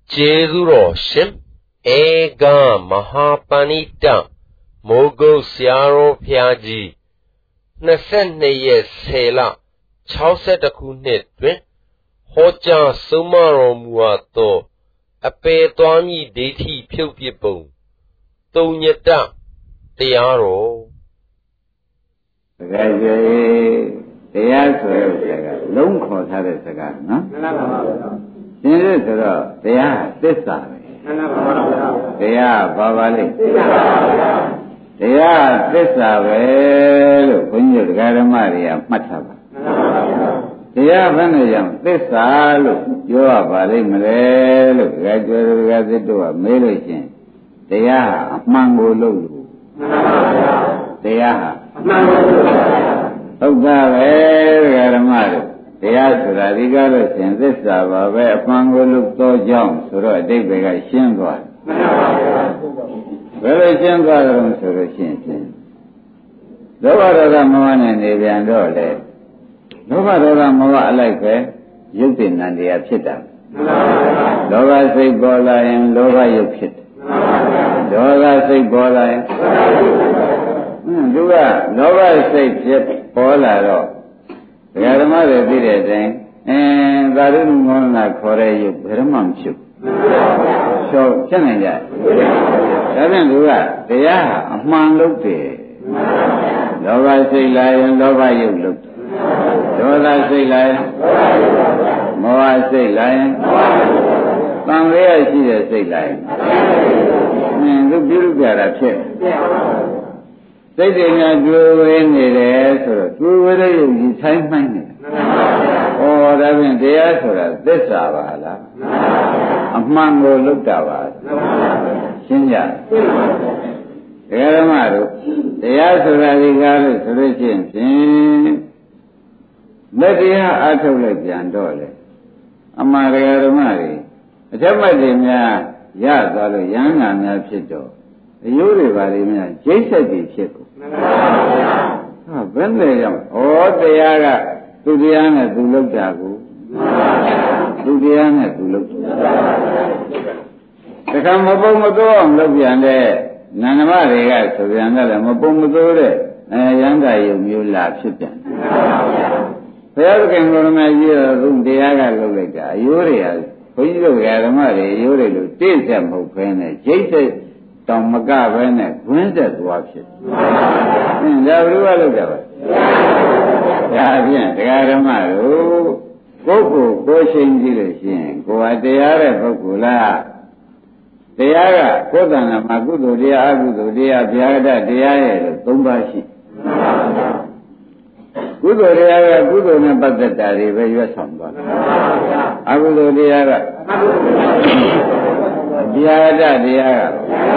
Jezuro Shim Ega Mahapanita Mogo Siaro Piaji Nasene Sela Chauset a Kunit Hoja Sumaro Muato Ape Toami Deti Pupipo Tonyeta Tiaro တရားဆိုတဲ့စကားလုံးခေါ်ထားတဲ့စကားနော်မှန်ပါပါဗျာသင်လို့ဆိုတော့တရားသစ္စာပဲမှန်ပါပါဗျာတရားဘာပါလဲသစ္စာပါဗျာတရားသစ္စာပဲလို့ဘုန်းကြီးတို့ဓမ္မတွေကမှတ်ထားပါမှန်ပါပါဗျာတရားဘယ်နဲ့ကြောင့်သစ္စာလို့ပြောရပါလိမ့်မလဲလို့ဒကာကျွယ်ဒကာသစ်တို့ကမေးလို့ရှင်တရားအမှန်ကိုလို့မှန်ပါပါဗျာတရားဟာအမှန်ကိုလို့ပါဗျာဟုတ်တာပဲဓမ္မတို့တရားဆိုတာဒီကားလို့ရှင်သစ္စာပါပဲအမှန်ကိုလို့သောကြောင့်ဆိုတော့အတိတ်ကရှင်းသွားတယ်မှန်ပါဗျာဘယ်လိုရှင်းသွားကြလို့ဆိုလို့ရှိရင်လောဘဒေါသမောဟနဲ့နေပြန်တော့လေလောဘဒေါသမောဟအလိုက်ပဲရုပ်တည်နံတရားဖြစ်တာမှန်ပါဗျာလောဘစိတ်ပေါ်လာရင်လောဘရုပ်ဖြစ်တယ်မှန်ပါဗျာဒေါသစိတ်ပေါ်လာရင်သူကလောဘစိတ်ဖြစ်ပေါ်လာတော့ဒကာဓမ္မတွေသိတဲ့အတိုင်းသာရုဏမောနာခေါ်တဲ့ရုပ်ဘယ်တော့မှမဖြစ်ဘူးရှောဖြစ်နေကြဒါပြန်သူကတရားဟာအမှန်လို့တယ်လောဘစိတ်လာရင်လောဘရုပ်လို့ဒေါသစိတ်လာရင်မောဟစိတ်လာရင်သံဃာရှိတဲ့စိတ်လာရင်သူပြုလုပ်ကြတာဖြစ်စိတ်တွေများတွေ့ဝဲနေတယ်ဆိုတော့တွေ့ဝဲတဲ့ယုံကြည်ဆိုင်မှန်းနေတယ်။ဩဒါဖြင့်တရားဆိုတာသစ္စာပါလား။အမှန်ကိုလွတ်တာပါ။ရှင်းကြ။ဓမ္မတို့တရားဆိုတာဒီကားလို့ဆိုလို့ရှိရင်ဖြင့်လက်တရားအထုတ်လိုက်ပြန်တော့လေအမှန်တရားဓမ္မတွေအချက်မှတ်တွေများရသွားလို့ရဟန္တာများဖြစ်တော့အယိုးတွေပါလိမ့်များကျိတ်ဆက်ပြီးဖြစ်ကုန်မှန်ပါဗျာဟာဘယ်နဲ့ကြောင့်ဩတရားကသူတရားနဲ့သူလုပ်တာကိုမှန်ပါဗျာသူတရားနဲ့သူလုပ်တာတခါမပုံမသိုးအောင်လုပ်ပြန်တဲ့နန္ဒမတွေကဆိုပြန်တယ်မပုံမသိုးတဲ့ရန္တာယုံမျိုးလာဖြစ်ပြန်မှန်ပါဗျာဘုရားသခင်ကိုယ်တော်မြတ်ကြီးတော်သူတရားကလုပ်လိုက်တာအယိုးတွေကဘုန်းကြီးတို့ဓမ္မတွေအယိုးတွေလို့တိကျက်မဟုတ်ဘဲနဲ့ကျိတ်ဆက်တောင်မကပဲနဲ့ခွင်းဆက်သွားဖြစ်ဒါဘယ်လိုလုပ်ကြပါဒါဖြင့်တရားဓမ္မတို့ပုဂ္ဂိုလ်ကိုရှင်းကြည့်လို့ရှိရင်ကိုယ်ဟာတရားတဲ့ပုဂ္ဂိုလ်လားတရားကကိုယ်တဏ္ဍာမှာကုသိုလ်တရားအကုသိုလ်တရားဗျာဒတရားရဲ့လို့၃ပါးရှိကုသိုလ်တရားကကုသိုလ်နဲ့ပတ်သက်တာတွေပဲရွတ်ဆောင်သွားတယ်အကုသိုလ်တရားကဗျာဒတရားက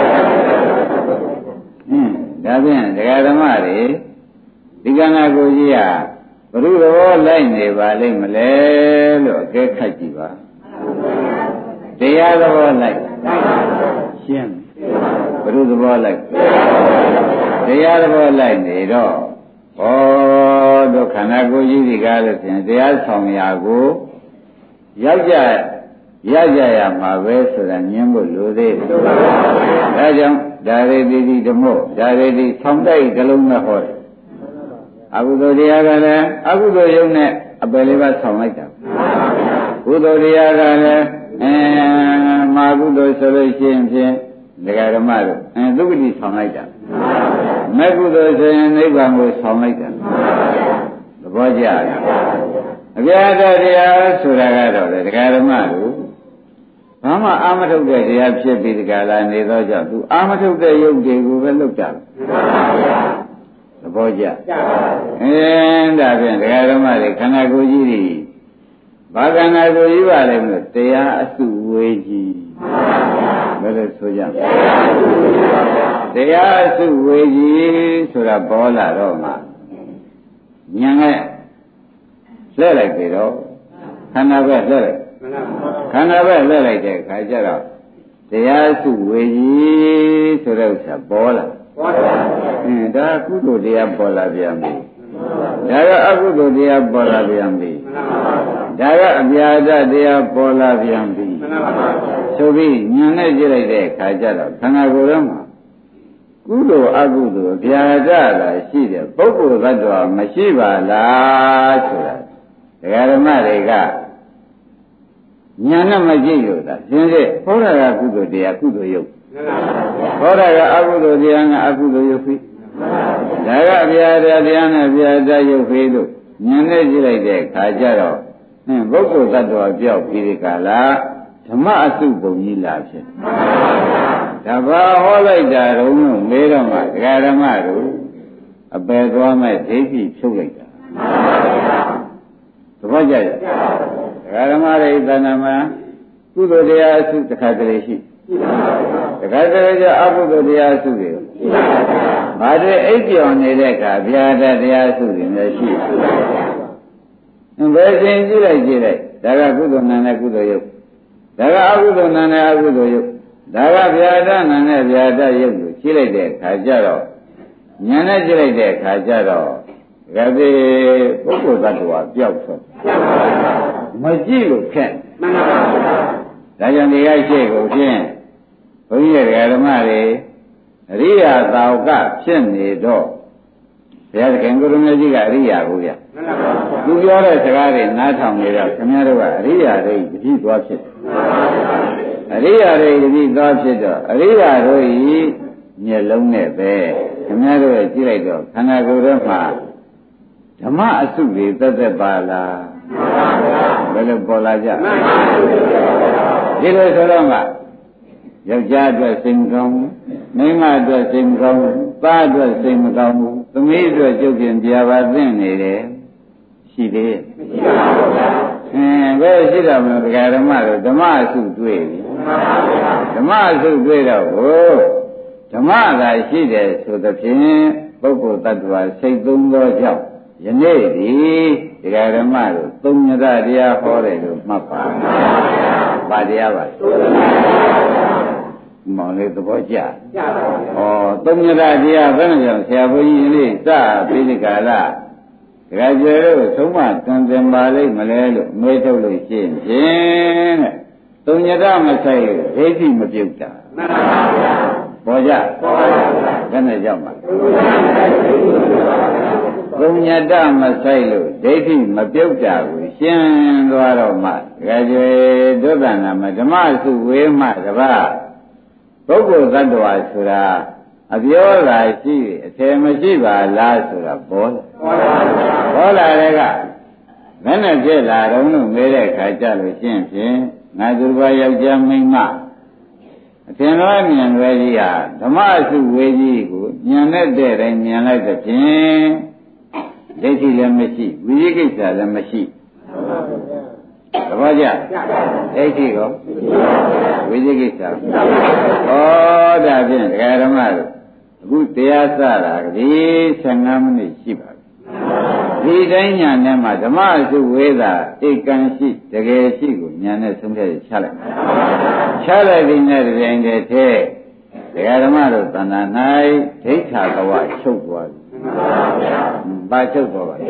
ဒါဖြင့်ဒကာဓမ္မတွေဒီကနာကိုကြီးဟာဘုရုတော်လိုက်နေပါလိမ့်မလဲလို့အကဲခတ်ကြည့်ပါတရားတော်လိုက်ရှင်းဘုရုတော်လိုက်တရားတော်လိုက်နေတော့ဩတို့ခန္ဓာကိုယ်ကြီးဒီကားလို့ဖြင့်တရားဆောင်ရာကိုရောက်ကြရကြရမှာပဲဆိုတာညင်းဖို့လိုသေးတယ်ဒါကြောင့်ဒါရေတိဓမ္မောဒါရေတိဆောင်တိုက်နှလုံးနဲ့ဟောတယ်အကုသိုလ်တရားကလည်းအကုသိုလ်ယုံနဲ့အပယ်လေးပါးဆောင်လိုက်တာကုသိုလ်တရားကလည်းမာကုသိုလ်ဆိုလို့ရှိရင်ဖြင့်ဒကာဓမ္မတို့သုဂတိဆောင်လိုက်တာမေကုသိုလ်ဆိုရင်နိဗ္ဗာန်ကိုဆောင်လိုက်တာသဘောကျလားအပြာတရားဆိုတာကတော့ဒကာဓမ္မတို့ဘာမှအာမထုတ်တဲ့တရားဖြစ်ပြီးဒီကလာနေတော့ကြောင့်သူအာမထုတ်တဲ့ယုတ်တွေကိုပဲလုပ်ကြတယ်သဘောကျဒါဖြင့်ဒကာဓမ္မတွေခန္ဓာကိုယ်ကြီးတွေဘာခန္ဓာကိုယ်ကြီးပါလဲမလို့တရားအစုဝေကြီးဘယ်လိုဆိုကြတရားအစုဝေကြီးဆိုတာပေါ်လာတော့မှဉာဏ်နဲ့လှည့်လိုက်ပြီတော့ခန္ဓာပဲလှည့်လိုက်ခန္ဓာပဲလှည့်လိုက်တဲ့အခါကျတော့တရားစုဝေကြီးဆိုတဲ့ဥစ္စာပေါ်လာဒါကုသိုလ်တရားပေါ်လာပြန်ပြီဒါကအကုသိုလ်တရားပေါ်လာပြန်ပြီဒါကအပြာဒတရားပေါ်လာပြန်ပြီဆိုပြီးဉာဏ်နဲ့ကြည့်လိုက်တဲ့အခါကျတော့ခန္ဓာကိုယ်ထဲမှာကုသိုလ်အကုသိုလ်ဗျာဒလာရှိတဲ့ပုဂ္ဂိုလ်သတ္တဝါမရှိပါလားဆိုတာဒကာဓမ္မတွေကဉာဏ်နဲ့မကြည့်လို့သာရှင်းစေဟောတာကကုသိုလ်တရားကုသိုလ်ယုတ်ဟောတာကအကုသိုလ်တရားကအကုသိုလ်ယုတ်ဖြစ်ဒါကဗျာဒတရားနဲ့ဗျာဒယုတ်ဖြစ်လို့ဉာဏ်နဲ့ကြည့်လိုက်တဲ့အခါကျတော့ပုဂ္ဂိုလ်သတ္တဝါပြောက်ပြီးဒီကလာဓမ္မအစုပုံကြီးလာဖြစ်တဘာဟောလိုက်တာတော့မေးတော့မှဒကာဓမ္မတို့အပယ်သွားမဲ့ဒိဋ္ဌိဖြုတ်လိုက်တာသဘောကျရဲ့ဒကာဓမ္မတွေသဏ္ဍာန်မှာကုသိုလ်တရားအစုတစ်ခါတလေရှိတခါတလေကျအကုသိုလ်တရားအစုတွေဘာတွေအိပ်ပြောင်နေတဲ့အခါဗျာဒတရားအစုတွေလည်းရှိဘယ်စဉ်ကြည့်လိုက်ဒါကကုသိုလ်နာနဲ့ကုသိုလ်ယုတ်ဒါကအကုသိုလ်နာနဲ့အကုသိုလ်ယုတ်ဒါကဗျာဒနာနဲ့ဗျာဒယုတ်ကိုကြည့်လိုက်တဲ့အခါကျတော့ဉာဏ်နဲ့ကြည့်လိုက်တဲ့အခါကျတော့ကတိပုဂ္ဂိုလ်သတ္တဝါပျောက်သွားမကြည့်လို့ခက်မှန်ပါပါဒါကြောင့်ဒီကရှိကိုဖြင့်ဘုန်းကြီးရဲ့ဓမ္မတွေအရိယာသာဝကဖြစ်နေတော့ဘုရားသခင်ကိုရမေကြီးကအရိယာကိုဗျမှန်ပါပါသူပြောတဲ့စကားတွေနားထောင်နေတော့ခင်ဗျားတို့ကအရိယာတွေတတိသွားဖြစ်အရိယာတွေတတိသွားဖြစ်တော့အရိယာတို့ဤမျက်လုံးနဲ့ပဲခင်ဗျားတို့ရဲ့ကြည့်လိုက်တော့ခန္ဓာကိုယ်ထဲမှာဓမ္မအစုတွေသက်ပါလားမှန်ပါပါဘယ်လိုပေါ်လာကြမှန်ပါပါဒီလိုဆိုတော့ကယောက်ျားအတွက်စိတ်မကောင်းဘူးမိန်းမအတွက်စိတ်မကောင်းဘူးသားအတွက်စိတ်မကောင်းဘူးသမီးအတွက်ကျုပ်ပြင်ပြပါသင့်နေတယ်ရှိသေးရဲ့မရှိပါဘူးဗျာဘယ်ရှိတာမလို့ဒကာဓမ္မတို့ဓမ္မအစုတွေ့ပြီဓမ္မအစုတွေ့တော့ဟိုဓမ္မသာရှိတယ်ဆိုသဖြင့်ပုဂ္ဂိုလ်တ attva စိတ်သုံးသောကြောင့်ယနေ့ဒီဒကာဓမ္မတို့သုံးညတတရားဟောတယ်လို့မှတ်ပါပါတရားပါမောင်လေးသဘောကျပါဘူးသုံးညတတရားဘယ်နဲ့ကြောင့်ဆရာဘုန်းကြီးလေးစပြီးဒီကလာဒကာကျေတို့သုံးမတန်တင်ပါလိမ့်မလဲလို့မေးထုတ်လို့ရှိရင်ဖြင့်တဲ့သုံးညတမဆိုင်ဒိဋ္ဌိမပြုတ်တာမှန်ပါဗျာပေါ်ကြဘယ်နဲ့ကြောင့်ပါသုံးညတမဆိုင်လို့ဒိဋ္ဌိမပြုတ်တာကိုရှင်းသွားတော့မှဒကာကျေဒုက္ခနာမဓမ္မစုဝေမှတပါးပုဂ္ဂိုလ်သတ္တဝါဆိုတာအပြောသာရှိအထည်မရှိပါလားဆိုတာပေါ်လာတဲ့ကဘယ်နဲ့ဖြစ်လာတော့လို့မေးတဲ့ခါကြလို့ရှင်းဖြင့်ငါသူတော်ယောက်ျားမိန်းမအထင်တော်မြင်လွယ်ကြီးဟာဓမ္မစုဝေကြီးကိုဉာဏ်နဲ့တဲ့တိုင်းဉာဏ်လိုက်တဲ့ဖြင့်ဒိဋ္ဌိလည်းမရှိဝိရိကိစ္စလည်းမရှိသဘောကျဒိဋ္ဌိကောဝိသိကိစ္စဒါဖြင့်ဒကာဓမ္မတို့အခုတရားစတာဒီ15မိနစ်ရှိပါပြီဒီတိုင်းညာနဲ့မှာဓမ္မအစုဝေးတာဧကံရှိတကယ်ရှိကိုညာနဲ့ဆုံးဖြတ်ချလိုက်ဒီနဲ့ဒီတိုင်းတည်းထဲဒကာဓမ္မတို့သဏ္ဍာန်၌ဒိဋ္ဌာကဝချုပ်သွားပြီဘာချုပ်သွားပါလဲ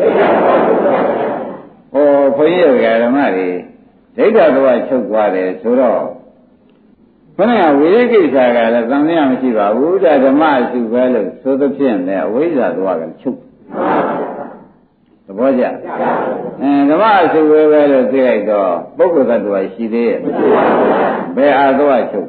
ဘုန်းကြီးရဲ့ဓမ္မတွေဒိဋ္ဌာကဝချုပ်သွားတယ်ဆိုတော့ခဏဝိရိကိစ္စကလည်းသံသယမရှိပါဘူးဒါဓမ္မအစုပဲလို့ဆိုသဖြင့်လည်းအဝိဇ္ဇာသွားကချုပ်သဘောကျဓမ္မအစုပဲလို့သိလိုက်တော့ပုဂ္ဂိုလ်သတ္တဝါရှိသေးရဲ့ဘယ်အာသွားချုပ်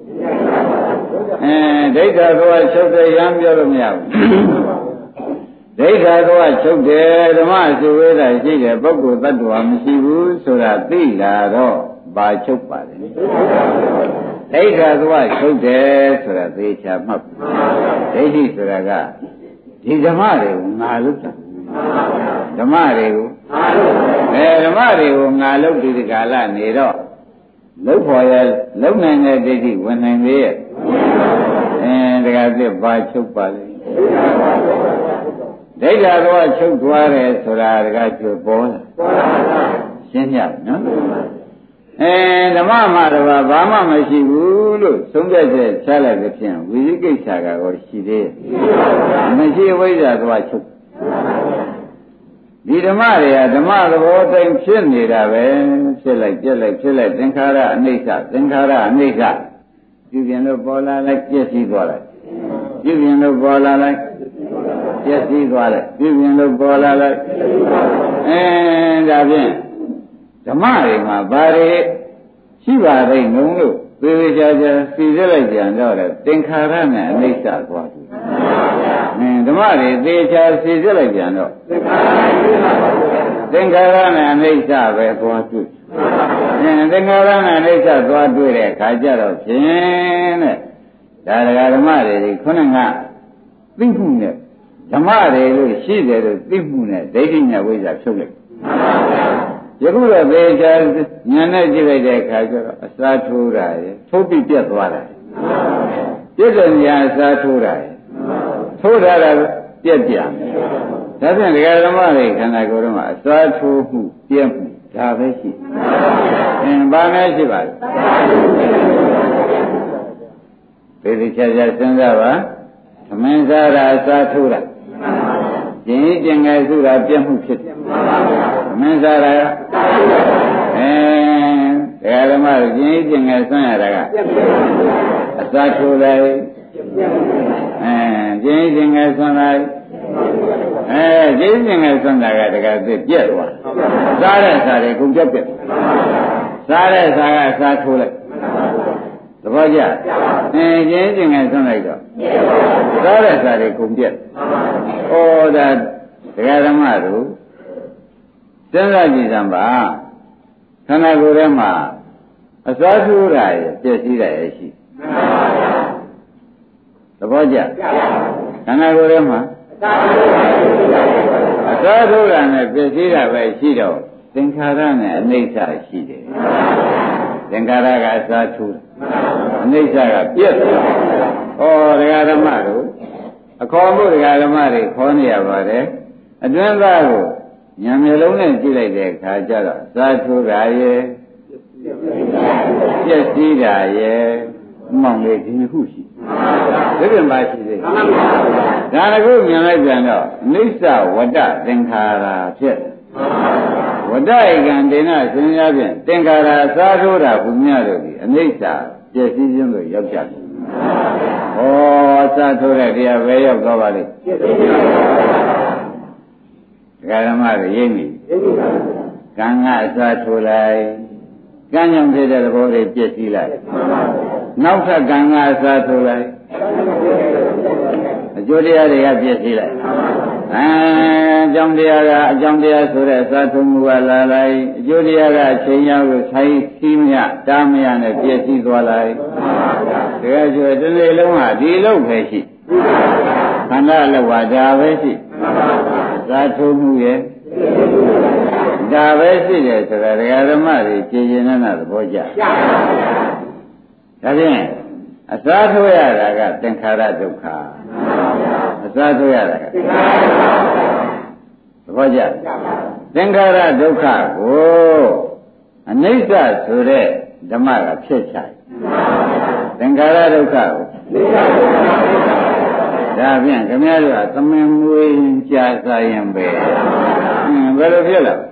ဒိဋ္ဌာသွားချုပ်တယ်ရမ်းပြောလို့မရဘူးဒိဋ္ဌာသွားချုပ်တယ်ဓမ္မအစုဝေးတာရှိတယ်ပုဂ္ဂိုလ်သတ္တဝါမရှိဘူးဆိုတာသိလာတော့ဘာချုပ်ပါလဲဒိဋ္ဌာသွားချုပ်တယ်ဆိုတာသေချာမှတ်ဒိဋ္ဌိဆိုတာကဒီဓမ္မတွေကိုငါလုပ်တာဓမ္မတွေကိုဓမ္မတွေကိုငါလုပ်ဒီကာလနေတော့လုပ်ဖို့ရလုံနိုင်တဲ့ဒိဋ္ဌိဝင်နိုင်သေးရဲ့တခါပြဘာချုပ်ပါလဲဒိဋ္ဌာသွားချုပ်သွားတယ်ဆိုတာတခါကျွပေါ်လာရှင်းပြနော်ဓမ္မမှာတော့ဘာမှမရှိဘူးလို့သုံးပြချက်ချလိုက်တဲ့ဖြင့်ဝိသိကိစ္စကရောရှိသေးရဲ့မရှိဝိဇ္ဇာသွားချုပ်ဒီဓမ္မတွေကဓမ္မသဘောတိုင်းဖြစ်နေတာပဲဖြစ်လိုက်ပြက်လိုက်ဖြစ်လိုက်သင်္ခါရအနိစ္စသင်္ခါရအနိစ္စပြုပြင်လို့ပေါ်လာလိုက်ပြည့်စည်သွားလိုက်ပြုပြင်လို့ပေါ်လာလိုက်ပြည့်စည်သွားလိုက်ပြုပြင်လို့ပေါ်လာလိုက်ဒါဖြင့်ဓမ္မတွေမှာဘာတွေရှိပါလိမ့်ငုံလို့သေသေးချာချာစီစစ်လိုက်ကြတော့လေသင်္ခါရနဲ့အနိစ္စသွားတယ်ဓမ္မတွေသေချာစီစစ်လိုက်ကြတော့သင်္ခါရနဲ့အနိစ္စပဲသွားတွေ့သင်္ခါရနဲ့အနိစ္စသွားတွေ့တဲ့အခါကျတော့ဖြင့်တဲ့ဒါဓမ္မတွေခုနကသိမှုနဲ့ဓမ္မတွေလို့ရှိတယ်လို့သိမှုနဲ့ဒိဋ္ဌိနဲ့ဝိဇ္ဇာဖြုတ်လိုက်ယခုတော့သေချာဉာဏ်နဲ့ကြည့်လိုက်တဲ့အခါကျတော့အစာထိုးတာရယ်ထိုးပြီးပြတ်သွားတာပြည့်တဲ့ဉာဏ်အစာထိုးတာရယ်ထိုးထားတာပြက်ပြဒါဖြင့်ဒကာဓမ္မတွေခန္ဓာကိုယ်တော့အစာထိုးမှုပြက်မှုဒါပဲရှိဘာနဲ့ရှိပါလဲသေချာချာစဉ်းစားပါသမင်းစားတာအစာထိုးတာကျင်ကျင်ငယ်စုတာပြက်မှုဖြစ်တယ်သမင်းစားတာဒကာဓမ္မတွေကျင်ကျင်ငယ်ဆွမ်းရတာကအစာထိုးလိုက်ကျင်းကျင်ငယ်ဆွမ်းလိုက်ကျင်းကျင်ငယ်ဆွမ်းတာကတကယ်သိပြက်သွားစားတဲ့စားတွေကုန်ပြက်ပြက်စားတဲ့စားကအစားထိုးလိုက်သဘောကျကျင်းကျင်ငယ်ဆွမ်းလိုက်တော့စားတဲ့စားတွေကုန်ပြက်ဩဒါဒကာဓမ္မတို့စဉ်းစားကြည့်စမ်းပါခန္ဓာကိုယ်ထဲမှာအစားထိုးတာရပြည့်စည်တာရရှိသဘောကျခန္ဓာကိုယ်ထဲမှာအစားထိုးတာနဲ့ပြည့်စည်တာပဲရှိတော့သင်္ခါရနဲ့အနိစ္စရှိတယ်သင်္ခါရကအစားထိုးအနိစ္စကပြည့်တယ်ဩဒကာဓမ္မတို့အခေါ်မှုဒကာဓမ္မတွေခေါ်နေရပါတယ်အတွင်းသားကိုဉာဏ်မျိုးလုံးနဲ့ကြည့်လိုက်တဲ့အခါကျတော့စားထိုးတာရဲ့ပြည့်စည်တာရဲ့မောင်လေးဒီခုရှိဒီပြင်ပါရှိသေးဒါတခုမြင်လိုက်ပြန်တော့နိစ္စဝတ္တသင်္ခါရဖြစ်ဝတ္တဧကံဒေနစဉ်းစားဖြင့်သင်္ခါရစားထိုးတာဘုများတို့ဒီအနိစ္စပြည့်စည်ခြင်းလို့ရောက်ကြတယ်ဩစားထိုးတဲ့တရားပဲရောက်သွားပါလိမ့်ဒကာဓမ္မတွေရိပ်မိကံကအစားထိုးလိုက်ကံကြောင့်ဖြစ်တဲ့သဘောတွေပြည့်စည်လိုက်နောက်ထပ်ကံကအစားထိုးလိုက်အကျိုးတရားတွေကပြည့်စည်လိုက်အကြောင်းတရားကအကြောင်းတရားဆိုတဲ့အစားထိုးမှုကလာလိုက်အကျိုးတရားကအချိန်ရောက်လို့ဆိုင်စီးမရတားမရနဲ့ပြည့်စည်သွားလိုက်တကယ်ဆိုဒီနေ့လုံးကဒီလုံးပဲရှိခန္ဓာလောကဒါပဲရှိသာထုံးမှုရဲ့ဒါပဲရှိတယ်ဆိုတာဒကာဓမ္မတွေကြည်ရင်နဲ့သဘောကျဒါဖြင့်အစားထိုးရတာကသင်္ခါရဒုက္ခအစားထိုးရတာကသဘောကျသင်္ခါရဒုက္ခကိုအနိစ္စဆိုတဲ့ဓမ္မကဖြစ်ချင်သင်္ခါရဒုက္ခကိုဒါဖြင့်ခင်ဗျားတို့ကသမင်မွေးကြာစားရင်ပဲဘယ်လိုဖြစ်လဲ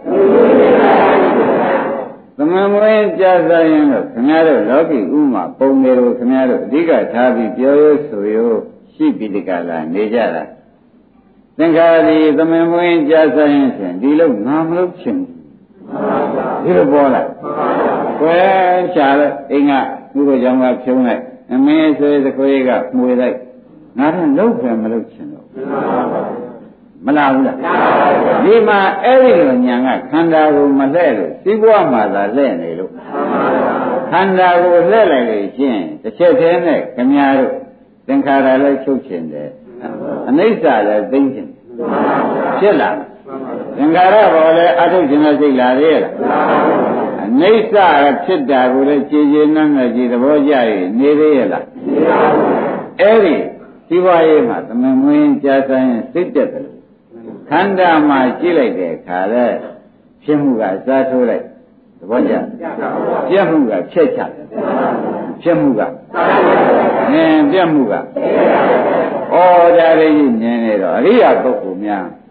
သမင်မွေးကြာစားရင်တော့ခင်ဗျားတို့လောကီဥမာပုံတွေလို့ခင်ဗျားတို့အဓိကထားပြီးပြောရဆိုရရှိပြီးဒီကလာနေကြတာသင်္ခါရဒီသမင်မွေးကြာစားရင်ဖြင့်ဒီလို့ငါမလို့ချင်ဒီလိုပေါ်လာကွယ်ချာတဲ့အိမ်ကသူ့ကိုကြောင့်ကဖြုံးလိုက်အမင်းဆွေးသခွေးကမှွေလိုက်ငါတို့လုံးပဲမလုပ်ချင်တော့မလားဘူးလားဒီမှာအဲ့ဒီလိုညာကခန္ဓာကိုမလှဲ့လို့စီးပွားမှသာလှဲ့နေလို့ခန္ဓာကိုလှဲ့လိုက်လို့ရှင်းတစ်ချက်တည်းနဲ့ခမည်းတော်သင်္ခါရလည်းချုပ်ချင်တယ်အနိစ္စလည်းသိမ့်ချင်ဖြစ်လာသင်္ခါရဘောလည်းအထုတ်ခြင်းနဲ့စိတ်လာသေးလားအနိစ္စဖြစ်တာကိုလည်းကြည်ကြည်နန်းနဲ့ကြည်သဘောကြရနေသေးရဲ့လားအဲ့ဒီဒီဘဝရေးမှာသမင်မွေးကြာဆိုင်ရင်စိတ်တက်တယ်ခန္ဓာမှာကြည့်လိုက်တဲ့အခါလဲဖြစ်မှုကစားထိုးလိုက်သဘောကျပြက်မှုကဖြစ်ချဖြစ်မှုကပြက်မှုကဩဒါလေးကြီးမြင်နေတော့အရိယာပုဂ္ဂိုလ်များ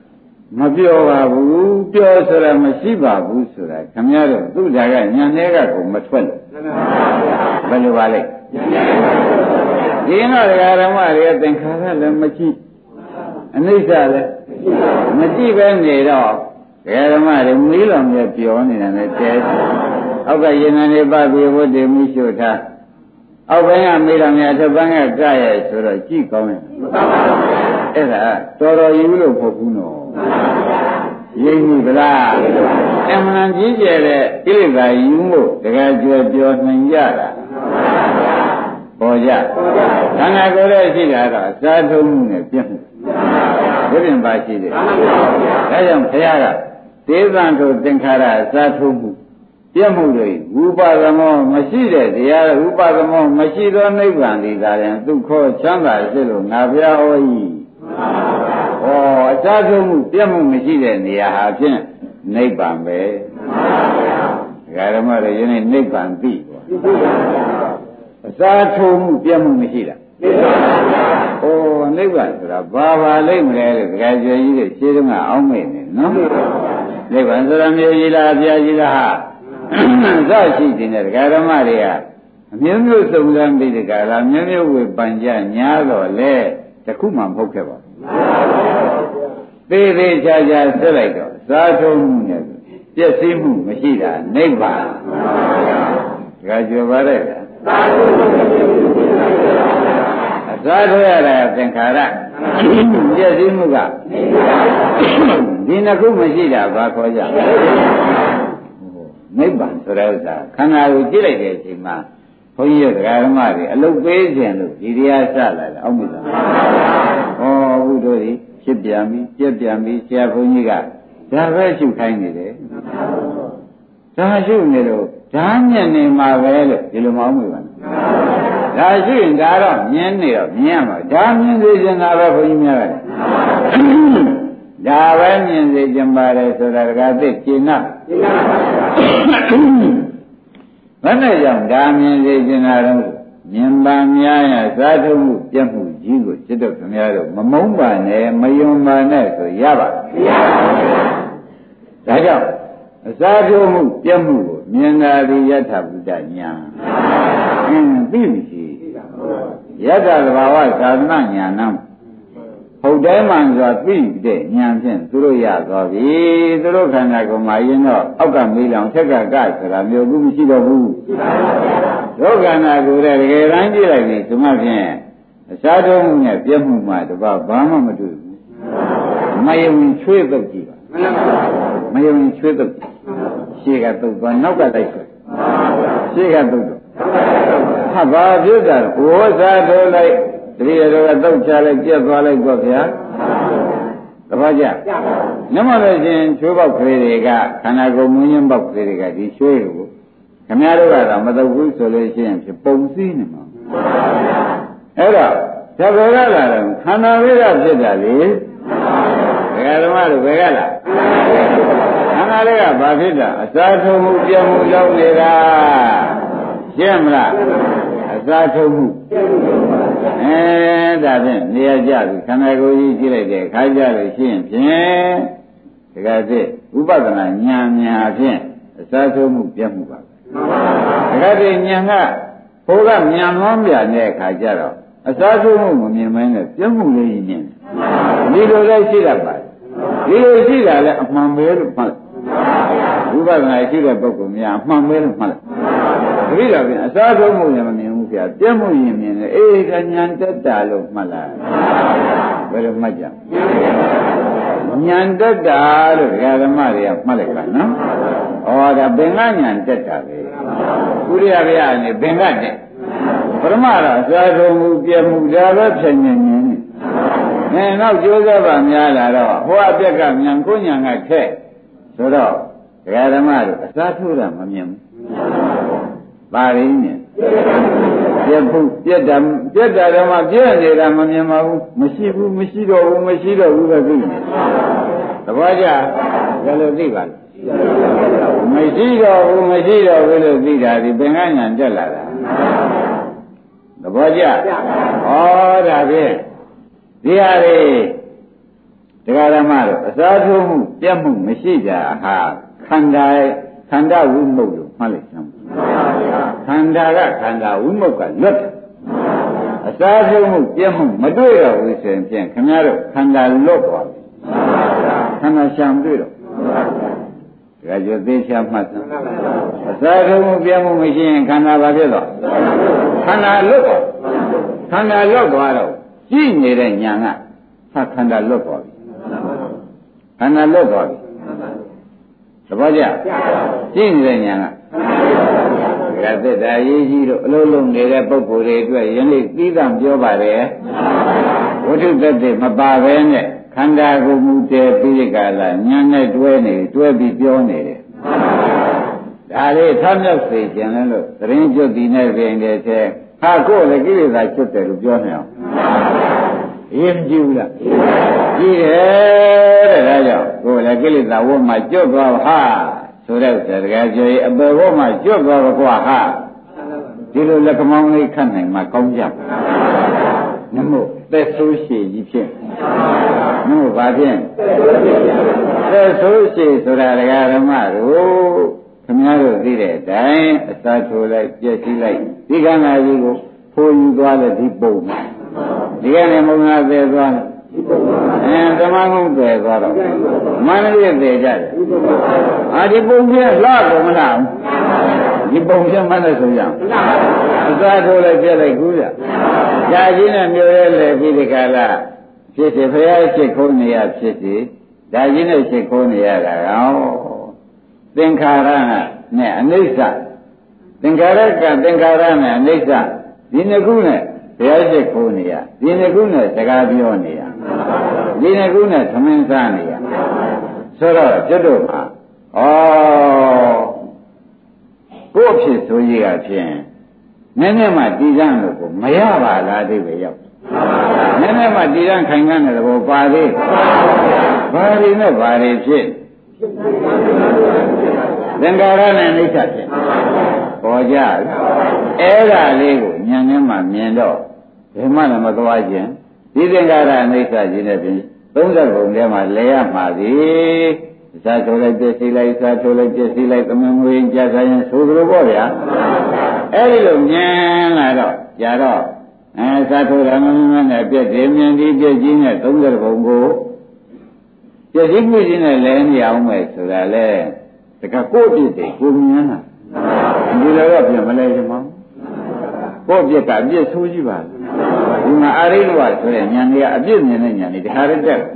မပြောပါဘူးပြောဆိုတာမရှိပါဘူးဆိုတာခင်ဗျားတို့သူ့ဓာကညာတွေကကိုမထွက်လို့ဘယ်လိုပါလဲဒီတော့ဓမ္မတွေကသင်္ခါရလည်းမကြည့်အနိစ္စလည်းမကြည့်ပဲနေတော့ဓမ္မတွေမီးလောင်ပြပြောနေတာနဲ့တဲအောက်ကရင်ငန်းတွေပတ်ပြီးဝတ်တယ်မိရှုထားအောက်ဘက်ကမေးတော်များတစ်ပန်းကကြရဲ့ဆိုတော့ကြည့်ကောင်းရဲ့အဲ့ဒါတော်တော်ယူလို့မဟုတ်ဘူးနော်ရိပ်ပြီဗလားအမှန်ကြီးကျယ်တဲ့ကိလေသာယူမှုတကယ်ကြွယ်ပြောနိုင်ကြတာပေါ်ကြခန္ဓာကိုယ်ရဲ့ရှိတာတော့စားထုံးမှုနဲ့ပြည့်မှုဘုရင်ပါရှိတယ်ဒါကြောင့်ဘုရားကဒေသံတို့သင်္ခါရစားထုံးမှုပြည့်မှုတွေဝိပါဒမောမရှိတဲ့တရားဝိပါဒမောမရှိသောနိဗ္ဗာန်ဒီသာရင်သူခေါ်ချမ်းသာရှိလို့ငါဘုရားဟော၏ဩအစားထုံးမှုပြည့်မှုမရှိတဲ့နေရာဟာဖြင့်နိဗ္ဗာန်ပဲဓမ္မတွေယနေ့နိဗ္ဗာန်သိအစားထုံးမှုပြည့်မှုမရှိတာနိဗ္ဗာန်ဆိုတာဘာလိမ့်မလဲလို့ဒကာကျေကြီးတွေရှင်းတုန်းကအောင်းမိနေနော်နိဗ္ဗာန်ဆိုတာမျိုးကြီးလားဘုရားကြီးလားဇာရှိတဲ့ဒကာဓမ္မတွေကအမျိုးမျိုးစုံစမ်းပြီးဒကာလားမျိုးမျိုးဝေပန်ကြညာတော့လေတခုမှမဟုတ်ခဲ့ပါဘူးသေးသေးချာချာဆက်လိုက်တော့စားထုံးမှုနဲ့ပြည့်စည်မှုမရှိတာနိဗ္ဗာန်ဒကာကျော်ပါတဲ့သာထွေရတာသင်္ခါရပြည့်စည်မှုကဒီနှစ်ခုမရှိတာဘာခေါ်ကြနိဗ္ဗာန်ဆိုတဲ့ဥစ္စာခန္ဓာကိုကြည့်လိုက်တဲ့အချိန်မှာဘုန်းကြီးတို့ဓမ္မတွေအလုတ်ပေးခြင်းလို့ဒီတရားစလာတယ်အောက်မြတ်ဟောဘုဒ္ဓတွေဖြစ်ပြန်ပြီပြက်ပြန်ပြီဆရာဘုန်းကြီးကဒါပဲရှုခိုင်းနေတယ်ဒါရှုနေလို့ဓာမျက်နေမှာပဲလို့ဒီလိုမအောင်ဘူးပါဒါရှိရင်ဒါတော့မြင်နေတော့မြင်ရမှာဒါမြင်စေချင်တာပဲဘုန်းကြီးများကဒါပဲမြင်စေချင်ပါတယ်ဆိုတာကသိကျင်နာဘယ်နဲ့ကြောင့်ဒါမြင်စေချင်တာတော့မြင်ပါများရသာထုမှုပြတ်မှုကြီးကိုจิตတော်ခင်ဗျားတို့မမုန်းပါနဲ့မယုံပါနဲ့ဆိုရပါဒါကြောင့်အသာထုမှုပြတ်မှုကိုမြင်တာဒီယထာဘုဒ္ဓညာသိပြီယတ္တသဘာဝသာသနာညာနံဟုတ်တယ်မှန်စွာသိတဲ့ဉာဏ်ဖြင့်သူတို့ရသွားပြီသူတို့ခန္ဓာကိုယ်မှာရင်တော့အောက်ကမေးလောင်ထက်ကကဆိုတာမျိုးဘူးမရှိတော့ဘူးဒုက္ခနာကိုယ်တကယ်တမ်းကြည့်လိုက်ပြီဒီမှဖြင့်အစားတုံးမှုနဲ့ပြည့်မှုမှတပါဘာမှမတွေ့ဘူးမယုံချွေးတုတ်ကြည့်ပါမယုံချွေးတုတ်ရှေ့ကတုတ်သွားနောက်ကလိုက်ဆွဲရှေ့ကတုတ်တော့ဟာဘာဖြစ်တာဝေါ်စားထိုးလိုက်တတိယတော့တုတ်ချလိုက်ပြက်သွားလိုက်တော့ဗျာတပည့်ကြနမလို့ရှင်ချိုးပေါက်ကလေးတွေကခန္ဓာကိုယ်မွင်းရင်းပေါက်ကလေးတွေကဒီချွေးကိုခင်ဗျားတို့ကတော့မတုတ်ဘူးဆိုလို့ရှိရင်ဖြစ်ပုံစည်းနေမှာအဲ့တော့ဇဘယ်ကလာတယ်ခန္ဓာလေးကဖြစ်တာလေဒကာဓမ္မတို့ဘယ်ကလာခန္ဓာလေးကဘာဖြစ်တာအစာထုံမှုပြတ်မှုလုပ်နေတာရှင်းမလားအစာထုံမှုဒါဖြင့်နေရာကြပြီခန္ဓာကိုယ်ကြီးကြည့်လိုက်တဲ့ခါကြလို့ရှိရင်ဖြင့်ဒကာစစ်ဥပဒနာဉာဏ်များဖြင့်အစာထုံမှုပြတ်မှုပါဒကာစစ်ဉာဏ်ကဘိုးကဉာဏ်လွန်ပြတဲ့အခါကျတော့အစာထုံမှုမမြင်မင်းနဲ့ပြတ်မှုလေးကြီးမြင်ဒီလိုလည်းရှိတတ်ပါတယ်ဒီလိုရှိတာလည်းအမှန်ပဲလို့မှတ်ဥပဒနာရှိတဲ့ပုဂ္ဂိုလ်များအမှန်ပဲလို့မှတ်တတိယပြန်အစားဆုံးမှုလည်းမမြင်ဘူးဗျာပြတ်မှုရင်မြင်တယ်အေးကညာတက်တာလို့မှတ်လားဘယ်လိုမှတ်ကြညာတက်တာလို့ဒကာဓမ္မတွေကမှတ်လိုက်ပါနော်ဩဒါဘင်္ဂညာတက်တာပဲကုရိယဗျာနဲ့ဘင်္ဂတက်ပရမတော့အစားဆုံးမှုပြတ်မှုဒါပဲဖြင့်မြင်နေနောက်ကျိုးစားပါများလာတော့ဟိုအပြက်ကညာကိုညာကခက်ဆိုတော့ဒကာဓမ္မတို့အစားထိုးတာမမြင်ဘူးပါရင်းနဲ့ပြက်ဖို့ပြက်တာတော့မှပြက်နေတာမမြင်ပါဘူးမရှိဘူးမရှိတော့ဘူးမရှိတော့ဘူးပဲသိနေသဘောကျဘယ်လိုသိပါလဲမရှိတော့ဘူးမရှိတော့ဘူးလို့သိတာဒီပင်ကညာတက်လာတာသဘောကျဩဒါဖြင့်ဒီဟာတွေတရားဓမ္မတို့အစားထိုးမှုပြတ်မှုမရှိကြဟာခန္ဓာဝိမုတ်လို့မှတ်လိုက်စမ်းခန္ဓာကခန္ဓာဝိမုတ်ကလွတ်တယ်အစားထိုးမှုပြတ်မှုမတွေ့တော့ဘူးဆိုရင်ဖြင့်ခင်ဗျားတို့ခန္ဓာလွတ်သွားပြီခန္ဓာရှာမတွေ့တော့ဒါကြိုသေးချာမှတ်စမ်းအစားထိုးမှုပြတ်မှုမရှိရင်ခန္ဓာဘာဖြစ်တော့ခန္ဓာလွတ်သွားခန္ဓာလွတ်သွားတော့ကြည့်နေတဲ့ညာကခန္ဓာလွတ်သွားပြီခန္ဓာလွတ်သွားပြီသဘောကျကြည့်နေတဲ့ညာကဒါသက်တာရေးကြီးတို့အလုံးလုံးနေတဲ့ပုဂ္ဂိုလ်တွေအတွက်ယနေ့သီးသန့်ပြောပါတယ်ဝိသုဒ္ဓိမပါပဲနဲ့ခန္ဓာကိုယ်မူတည်ပြီးကြလားညာနဲ့တွဲပြီးပြောနေတယ်ဒါလေးထမြောက်စေခြင်းလဲလို့သရင်ကျွတ်ဒီနဲ့ပြင်တဲ့ထဲဟာကိုယ်လည်းကိလေသာချွတ်တယ်လို့ပြောနေအောင်ရင်ကြည့်ဘူးလားကြည့်တယ်တဲ့ဒါကြောင့်ကိုယ်လည်းကိလေသာဝတ်မှကျွတ်သွားဟာဆိုတဲ့တကယ်ကြွေအပေဝတ်မှကျွတ်သွားကွာဟာဒီလိုလက်ကမောင်းလေးခတ်နိုင်မှကောင်းကြနမို့သက်ဆိုးရှိကြီးဖြင့်နမို့ဘာဖြင့်သက်ဆိုးရှိဆိုတာဒကာဓမ္မတို့ခင်ဗျားတို့သိတဲ့အတိုင်းအစာထိုးလိုက်ပြည့်စည်လိုက်ဒီကံနာကြီးကိုဖိုးယူသွားတဲ့ဒီပုံမှာဒီကနေ့မုံငါသေးသွားတယ်ဓမ္မငုံသေးသွားတော့မန္တလေးသေးကြတယ်ဒီပုံပြလှတော့မလားဒီပုံပြမနဲ့ဆိုရအောင်အစားထိုးလိုက်ပြလိုက်ကူးရကြာကြီးနဲ့မျိုးရဲလေပြီးဒီကလာဖြစ်စီဖရာရှိခိုးနေရဖြစ်စီဒါကြီးနဲ့ရှိခိုးနေရတာကောသင်္ခါရနဲ့အနိစ္စသင်္ခါရကသင်္ခါရနဲ့အနိစ္စဒီနှစ်ခုနဲ့ဘုရားရှိခိုးနေရဒီနှစ်ခုနဲ့စကားပြောနေရဒီနှစ်ခုနဲ့သမင်းစားနေရဆိုတော့ကျွတ်တို့မှာကိုယ့်ဖြစ်ဆိုကြီးကဖြင့်နည်းနည်းမှတည်ကြလို့ကိုမရပါလားအိဗေရောက်နည်းနည်းမှတည်ကြခိုင်ခံတဲ့ဘောပါသေးဘာတွေနဲ့ဘာတွေဖြစ်သင်္ကာရနဲ့အိဋ္ဌဖြစ်ပေါ်ကြအဲ့ဒါလေးကိုဉာဏ်နဲ့မှမြင်တော့ဘယ်မှလည်းမသွားခြင်းဒီသင်္ကာရအိဋ္ဌကြီးနဲ့ပြင်30ပုံထဲမှာလဲရမှာသည်ဇာထိုးလိုက်ပြည့်စည်လိုက်ဇာထိုးလိုက်ပြည့်စည်လိုက်သမမွေးကြာဆိုင်ရင်ဆိုလိုပေါ့ဗျာအဲ့ဒီလိုမြင်လာတော့ကြာတော့ဇာထိုးတယ်မမနဲ့ပြည့်တယ်မြင်ဒီပြည့်ကြီးနဲ့30ပုံကိုပြည့်စည်ပြည့်စည်နဲ့လဲနေအောင်မယ်ဆိုတာလေတကကိုယ့်ပြည့်တယ်ကိုမြင်တာဒီလိုတော့ပြင်မလဲချင်ပါဘူးကိုယ့်ပြည့်ကအပြည့်ဆိုးကြီးပါဒီမှာအာရိလောဆိုတဲ့ဉာဏ်ကြီးကအပြည့်မြင်တဲ့ဉာဏ်ကြီးတခါတည်းတက်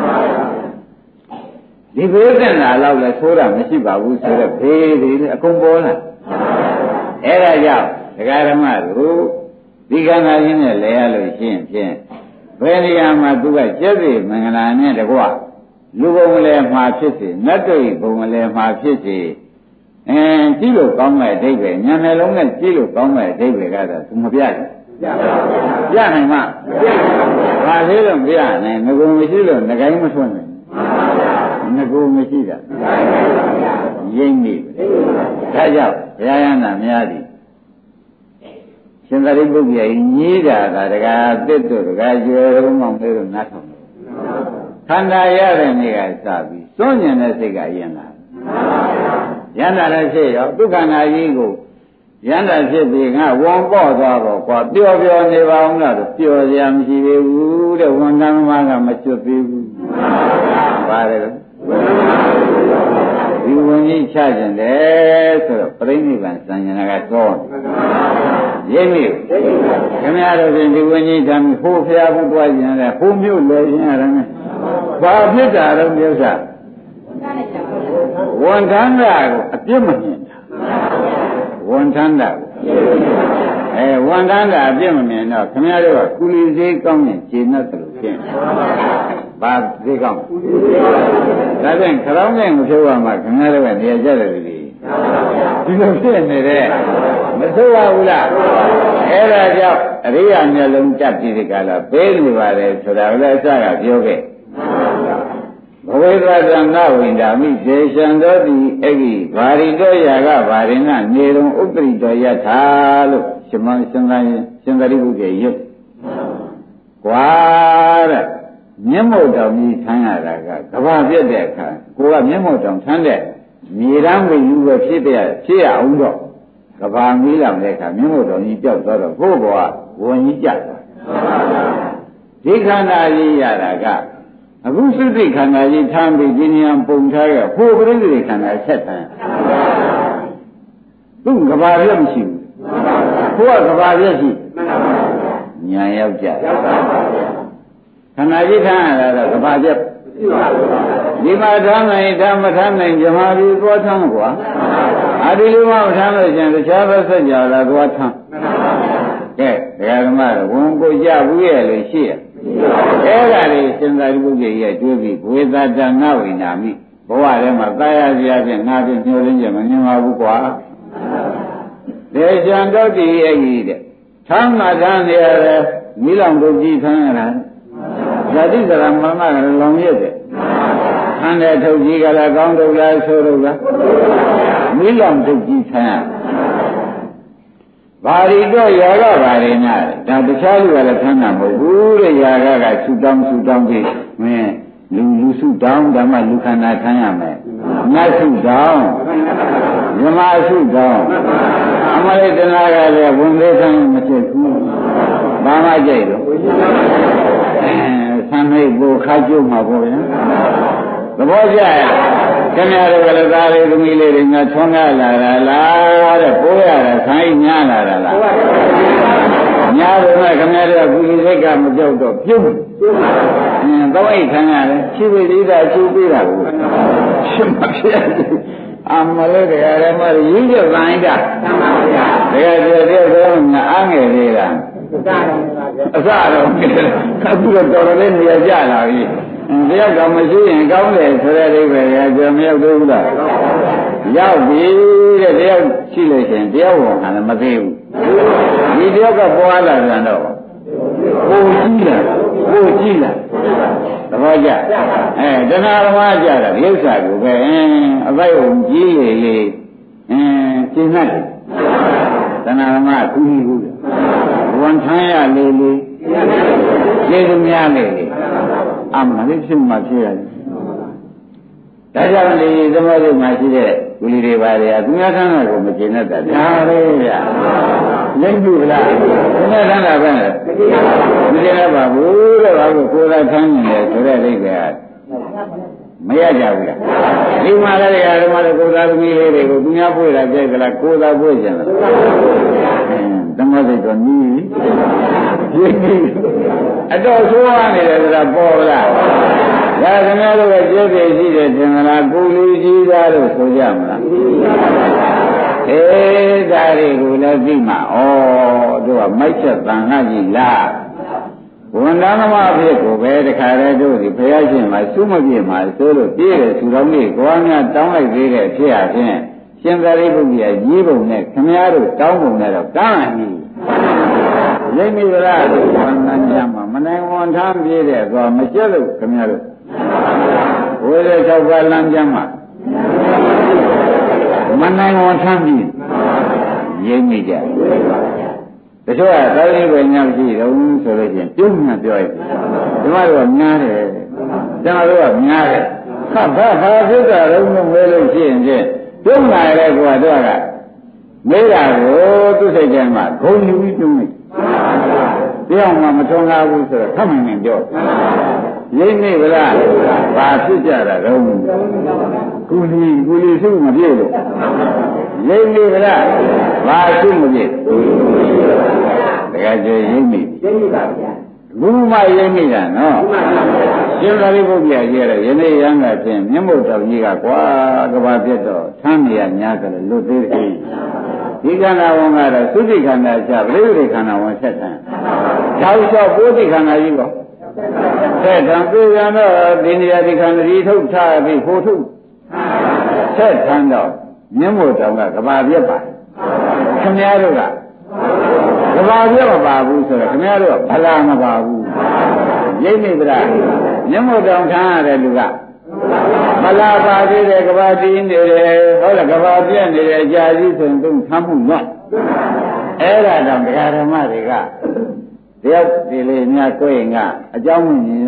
ဒီဘေးတဲ့နာလောက်လဲဆိုးတာမရှိပါဘူးဆိုတော့ဘေးတွေအကုန်ပေါ်လာအဲ့ဒါကြောင့်ဒကာဓမ္မတို့ဒီကံသာရင်းနဲ့လဲရလို့ရှိရင်ဖြင့်ဘယ်နေရာမှာသူကကျက်စီမင်္ဂလာနဲ့တကွလူဘုံလည်းမှာဖြစ်စေနတ်တို့ဘုံလည်းမှာဖြစ်စေကြည့်လို့ကောင်းတဲ့အဓိပ္ပာယ်ဉာဏ်နှလုံးနဲ့ကြည့်လို့ကောင်းတဲ့အဓိပ္ပာယ်ကတော့သူမပြဘူးပြနိုင်မှာဘာသေးလို့ပြနိုင်ငကုံမရှိလို့ငကိုင်းမထွန်းနိုင်ငကုံမရှိတာရိမ့်နေဒါကြောင့်ဘုရားရဟန္တာများသည်ရှင်သာရိပုတ္တရာညီးတာကတကားတစ်တို့တကားကျွယ်လုံးမောင်လေးတို့နားထောင်တယ်ခန္ဓာရတဲ့နေ့ကစပြီးစွန့်ကျင်တဲ့စိတ်ကယဉ်လာယန္တာလည်းဖြစ်ရောဒုက္ခနာကြီးကိုယန္တာဖြစ်ပြီးငါဝန်ပေါ့သွားတော့ကွာပျော်ပျော်နေပါအောင်လားတော့ပျော်စရာမရှိသေးဘူးတဲ့ဝန်တန်းမကမချွတ်သေးဘူးပါတယ်ဒီဝန်ကြီးချကျင်တယ်ဆိုတော့ပြိဋိဘံစံဉာဏ်ကတော့ရိပ်မိခင်ဗျားတို့ပြင်ဒီဝန်ကြီးတမ်းဟိုဖျားဘူးတွားကျင်တယ်ဟိုမြို့လဲကျင်ရတယ်ဘာဖြစ်တာတော့မြတ်စွာဝန်ထမ်းတာကိုအပြစ်မမြင်တာဝန်ထမ်းတာဝန်ထမ်းတာအပြစ်မမြင်တော့ခင်ဗျားတို့ကကုလီစေးကောင်းရင်ကျေနပ်တယ်လို့ဖြစ်တယ်ဘာစေးကောင်းဒါဖြင့်ခရောင်းနဲ့မဖြုတ်ရမှာခင်ဗျားတို့ကနေရာကြတယ်လေဒီလိုဖြစ်နေတဲ့မဆိုးပါဘူးလားအဲ့ဒါကြောင့်အရိယာမျက်လုံးတက်ပြီးဒီကလာပေးနေပါတယ်ဆိုတာလည်းအစကပြောခဲ့ဘဝေဒသနာဝိန္ဒာမိဒေရှံတော်တိအဂိဘာရိတောယာကဘာရိဏနေရုံဥပရိတောယထာလို့ရှင်သာရိပုတ္တရာရွတ်ကွာတဲ့မျက်မှောက်တောင်ကြီးထမ်းရတာကကဘာပြက်တဲ့အခါကိုကမျက်မှောက်တောင်ထမ်းတဲ့မြေရမ်းကိုယူပဲဖြစ်ရအောင်တော့ကဘာမီးလောင်တဲ့အခါမျက်မှောက်တောင်ကြီးပြောက်သွားတော့ကိုယ့်ဘဝဝန်ကြီးကြသွားဒီခန္ဓာကြီးရတာကအခုသုတိခန္ဓာကြီးထမ်းပြီးဒီနေရာပုံထားရဟိုပရိသေခန္ဓာဆက်ထမ်းသူကဘာပြက်မရှိဘူးကိုကကဘာပြက်ရှိညာရောက်ကြခန္ဓာကြီးထမ်းရတာတော့ကဘာပြက်ဒီမှာထမ်းနိုင်ဓမ္မထမ်းနိုင်ဇမားပြီးသွားထမ်းကွာအဒီလိုမှထမ်းလို့ရှင်တခြားဘက်ဆက်ကြလာသွားထမ်းကဲဒကာဓမ္မတော့ဝန်ကိုကြဘူးရဲ့လို့ရှိရအဲ့ဒါလေးစဉ်းစားကြည့်ရဲ့ကျွေးပြီးဝေသတနာဝိနာမိဘဝထဲမှာသာယာစရာဖြင့်ငါဖြင့်ညှို့ရင်းချက်မမြင်ပါဘူးကွာဒေရှံတော့ဒီရဲ့ကြီးတဲ့ထမ်းမှထမ်းနေရတယ်မိလောင်တို့ကြည့်ထမ်းရတာဇာတိစရမမကလောင်ရက်တဲ့ထမ်းတဲ့ထုတ်ကြီးကလည်းကောင်းထုတ်လားဆိုးထုတ်လားမိလောင်ထုတ်ကြီးထမ်းရဘာရီတော့ယာကဘာရီနာဒါတခြားလူကလည်းထမ်းတာမဟုတ်ဘူးတဲ့ယာကဆူတောင်းပြီးမင်းလူဆူတောင်းဓမ္မလူခန္ဓာထမ်းရမယ်ငါဆူတောင်းဇမဆူတောင်းအမလေးတနာကလည်းဝန်သေးထမ်းမဖြစ်ဘူးဘာမှကြိုက်တော့ဆံမိတ်ကိုခါကျုံမှာပေါ့ဗျာသဘောကျရဲ့ခင်ဗျားတို့ကလည်းသားလေးသမီးလေးတွေငါထွန်းကားလာတာလားတဲ့ပိုးရတာဆိုင်းညားလာတာလားညားတယ်ခင်ဗျားတို့ကကုသစိတ်ကမကြောက်တော့ပြုတ်တော့အိတ်ခံရတယ်ရှိပြီသေးတာချိုးပေးတာကိုရှင်းမဖြစ်အမလေးတရားဓမ္မရင်းကျသံဣဒသံပါဗျာတရားတော့ငါအားငယ်သေးတာအစတော့အခုတော့တော်တော်လေးနေရာကျလာပြီတရားကမရှိရင်ကောင်းတယ်ဆိုတဲ့အိဗယ်ကကြော်မရောက်သေးဘူးလားရောက်ပြီတဲ့တရားရှိလို့ရှိရင်တရားဝင်ကလည်းမသေးဘူးဒီတရားကပွားလာပြန်တော့ကိုကြည့်လာသဘောကျတဏှာဓမ္မကြတာဒီဥစ္စာကိုပဲအပိုက်ဝင်ကြီးလေရှင်းနိုင်တဏှာဓမ္မကူကြီးကူဝန်ထမ်းရလေကျေသူများလေအမှန်လေးဖြစ်မှဖြစ်ရတယ်ဒါကြောင့်လေသမုဒ္ဒမှာရှိတဲ့ကုလီတွေပါလေသူများထမ်းတာကိုမကျေနပ်တာဒါပဲဗျာလက်ပြုလားသူများထမ်းတာပဲမကျေနပ်ပါဘူးတဲ့ဘာလို့ကိုယ်ကထမ်းနေတယ်ဆိုတဲ့အိဗယ်မရကြဘူးလားဒီမှာလည်းဓမ္မတွေကိုယ်သားသမီးလေးတွေကိုသူများဖွေတာကြိုက်ကြလားကိုယ်သားဖွေကြလားဓမ္မစိတ်တော်နီးအတော်ဆိုးရနေတယ်ဆိုတာပေါ်လားဒါခင်ဗျားတို့ကကျေးဇူးရှိတယ်ထင်လားကိုလူကြီးသားလို့ဆိုကြမလားဒါတွေကိုလည်းသိမှာဩတို့ကမိုက်ချက်တန်ခါကြီးလားဝန်တော်မအဖြစ်ကိုပဲတခါတည်းတို့ဒီဘုရားရှင်မှာစုမပြည့်မှာဆိုလို့ပြည့်တဲ့သူတော်ကြီးကိုယ်များတောင်းလိုက်သေးတဲ့ဖြစ်အချင်းရှင်သာရိပုတ္တရာကြီးပုံနဲ့ခင်ဗျားတို့တောင်းပုံနဲ့တော့ကောင်းတယ်လိမ့်မိဗလားဝန်ထမ်းများမှာမနိုင်ဝန်ထမ်းပြည့်တဲ့ကောမကျက်လို့ခင်ဗျားတို့ဝိရ၆ပါးလမ်းကြမ်းမှာမနိုင်ဝန်ထမ်းပြည့်ရိမ့်မိကြတချို့ကသာရိပုတ္တရာရှိတော့ဆိုလို့ချင်းပြုံးမှပြောရင်ဒီမှာတော့များတယ်ကျွန်တော်တို့ကများတယ်ဘာဖြစ်တာတော့မမဲလို့ရှိရင်ချင်းပြုံးလာတဲ့ကွာတော့ကမေးတာကိုသူ့စိတ်ထဲမှာဂုဏ်ယူပြီးပြုံးလိုက်တရားမှမထွန်းကားဘူးဆိုတော့ခက်မှန်မှန်ပြောရိမ့်နေဗလားဘာဖြစ်ကြတာတော့ကုလီစုမပြည့်လို့ရိမ့်နေဗလားဘာစုမပြည့်တကယ်ကျေရိမ့်နေပါဗျာဘုမရိမ့်နေတာနော်ရှင်သာရိပုတ္တရာကြီးရယနေ့ရံကဖြင့်မျက်မှောက်တော်ကြီးကကွာကဘာပြတ်တော့သမ်းနေရညာကလည်းလွတ်သေးတယ်ဒီခန္ဓာဝန်ကတော့သုတိခန္ဓာချပရိသေခန္ဓာဝန်ဆက်ထံ၆လျှောက်ပုတိခန္ဓာကြီးပေါ့ဆက်ထံပြေရန်တော့ဒီနေရာဒီခန္ဓာကြီးထုတ်ထားပြီးဟိုထုတ်ဆက်ထံတော့မျက်မှောက်တော်ကကဘာပြတ်ပါခင်ဗျားတို့ကကဘာပြတ်မပါဘူးဆိုတော့ခင်ဗျားတို့ကဗလာမပါဘူးရိပ်နေကြလားမျက်မှောက်တော်ခံရတဲ့လူကမလာပါသေးတယ်ကဘာတီးနေတယ်ဟုတ်လားကဘာပြက်နေတယ်အကြာကြီးဆိုရင်သူထမ်းမှုတော့အဲ့ဒါတော့ဓမ္မတွေကတယောက်ဒီလေးများကိုယ်ရင်ကအကြောင်းဝင်ရင်တို့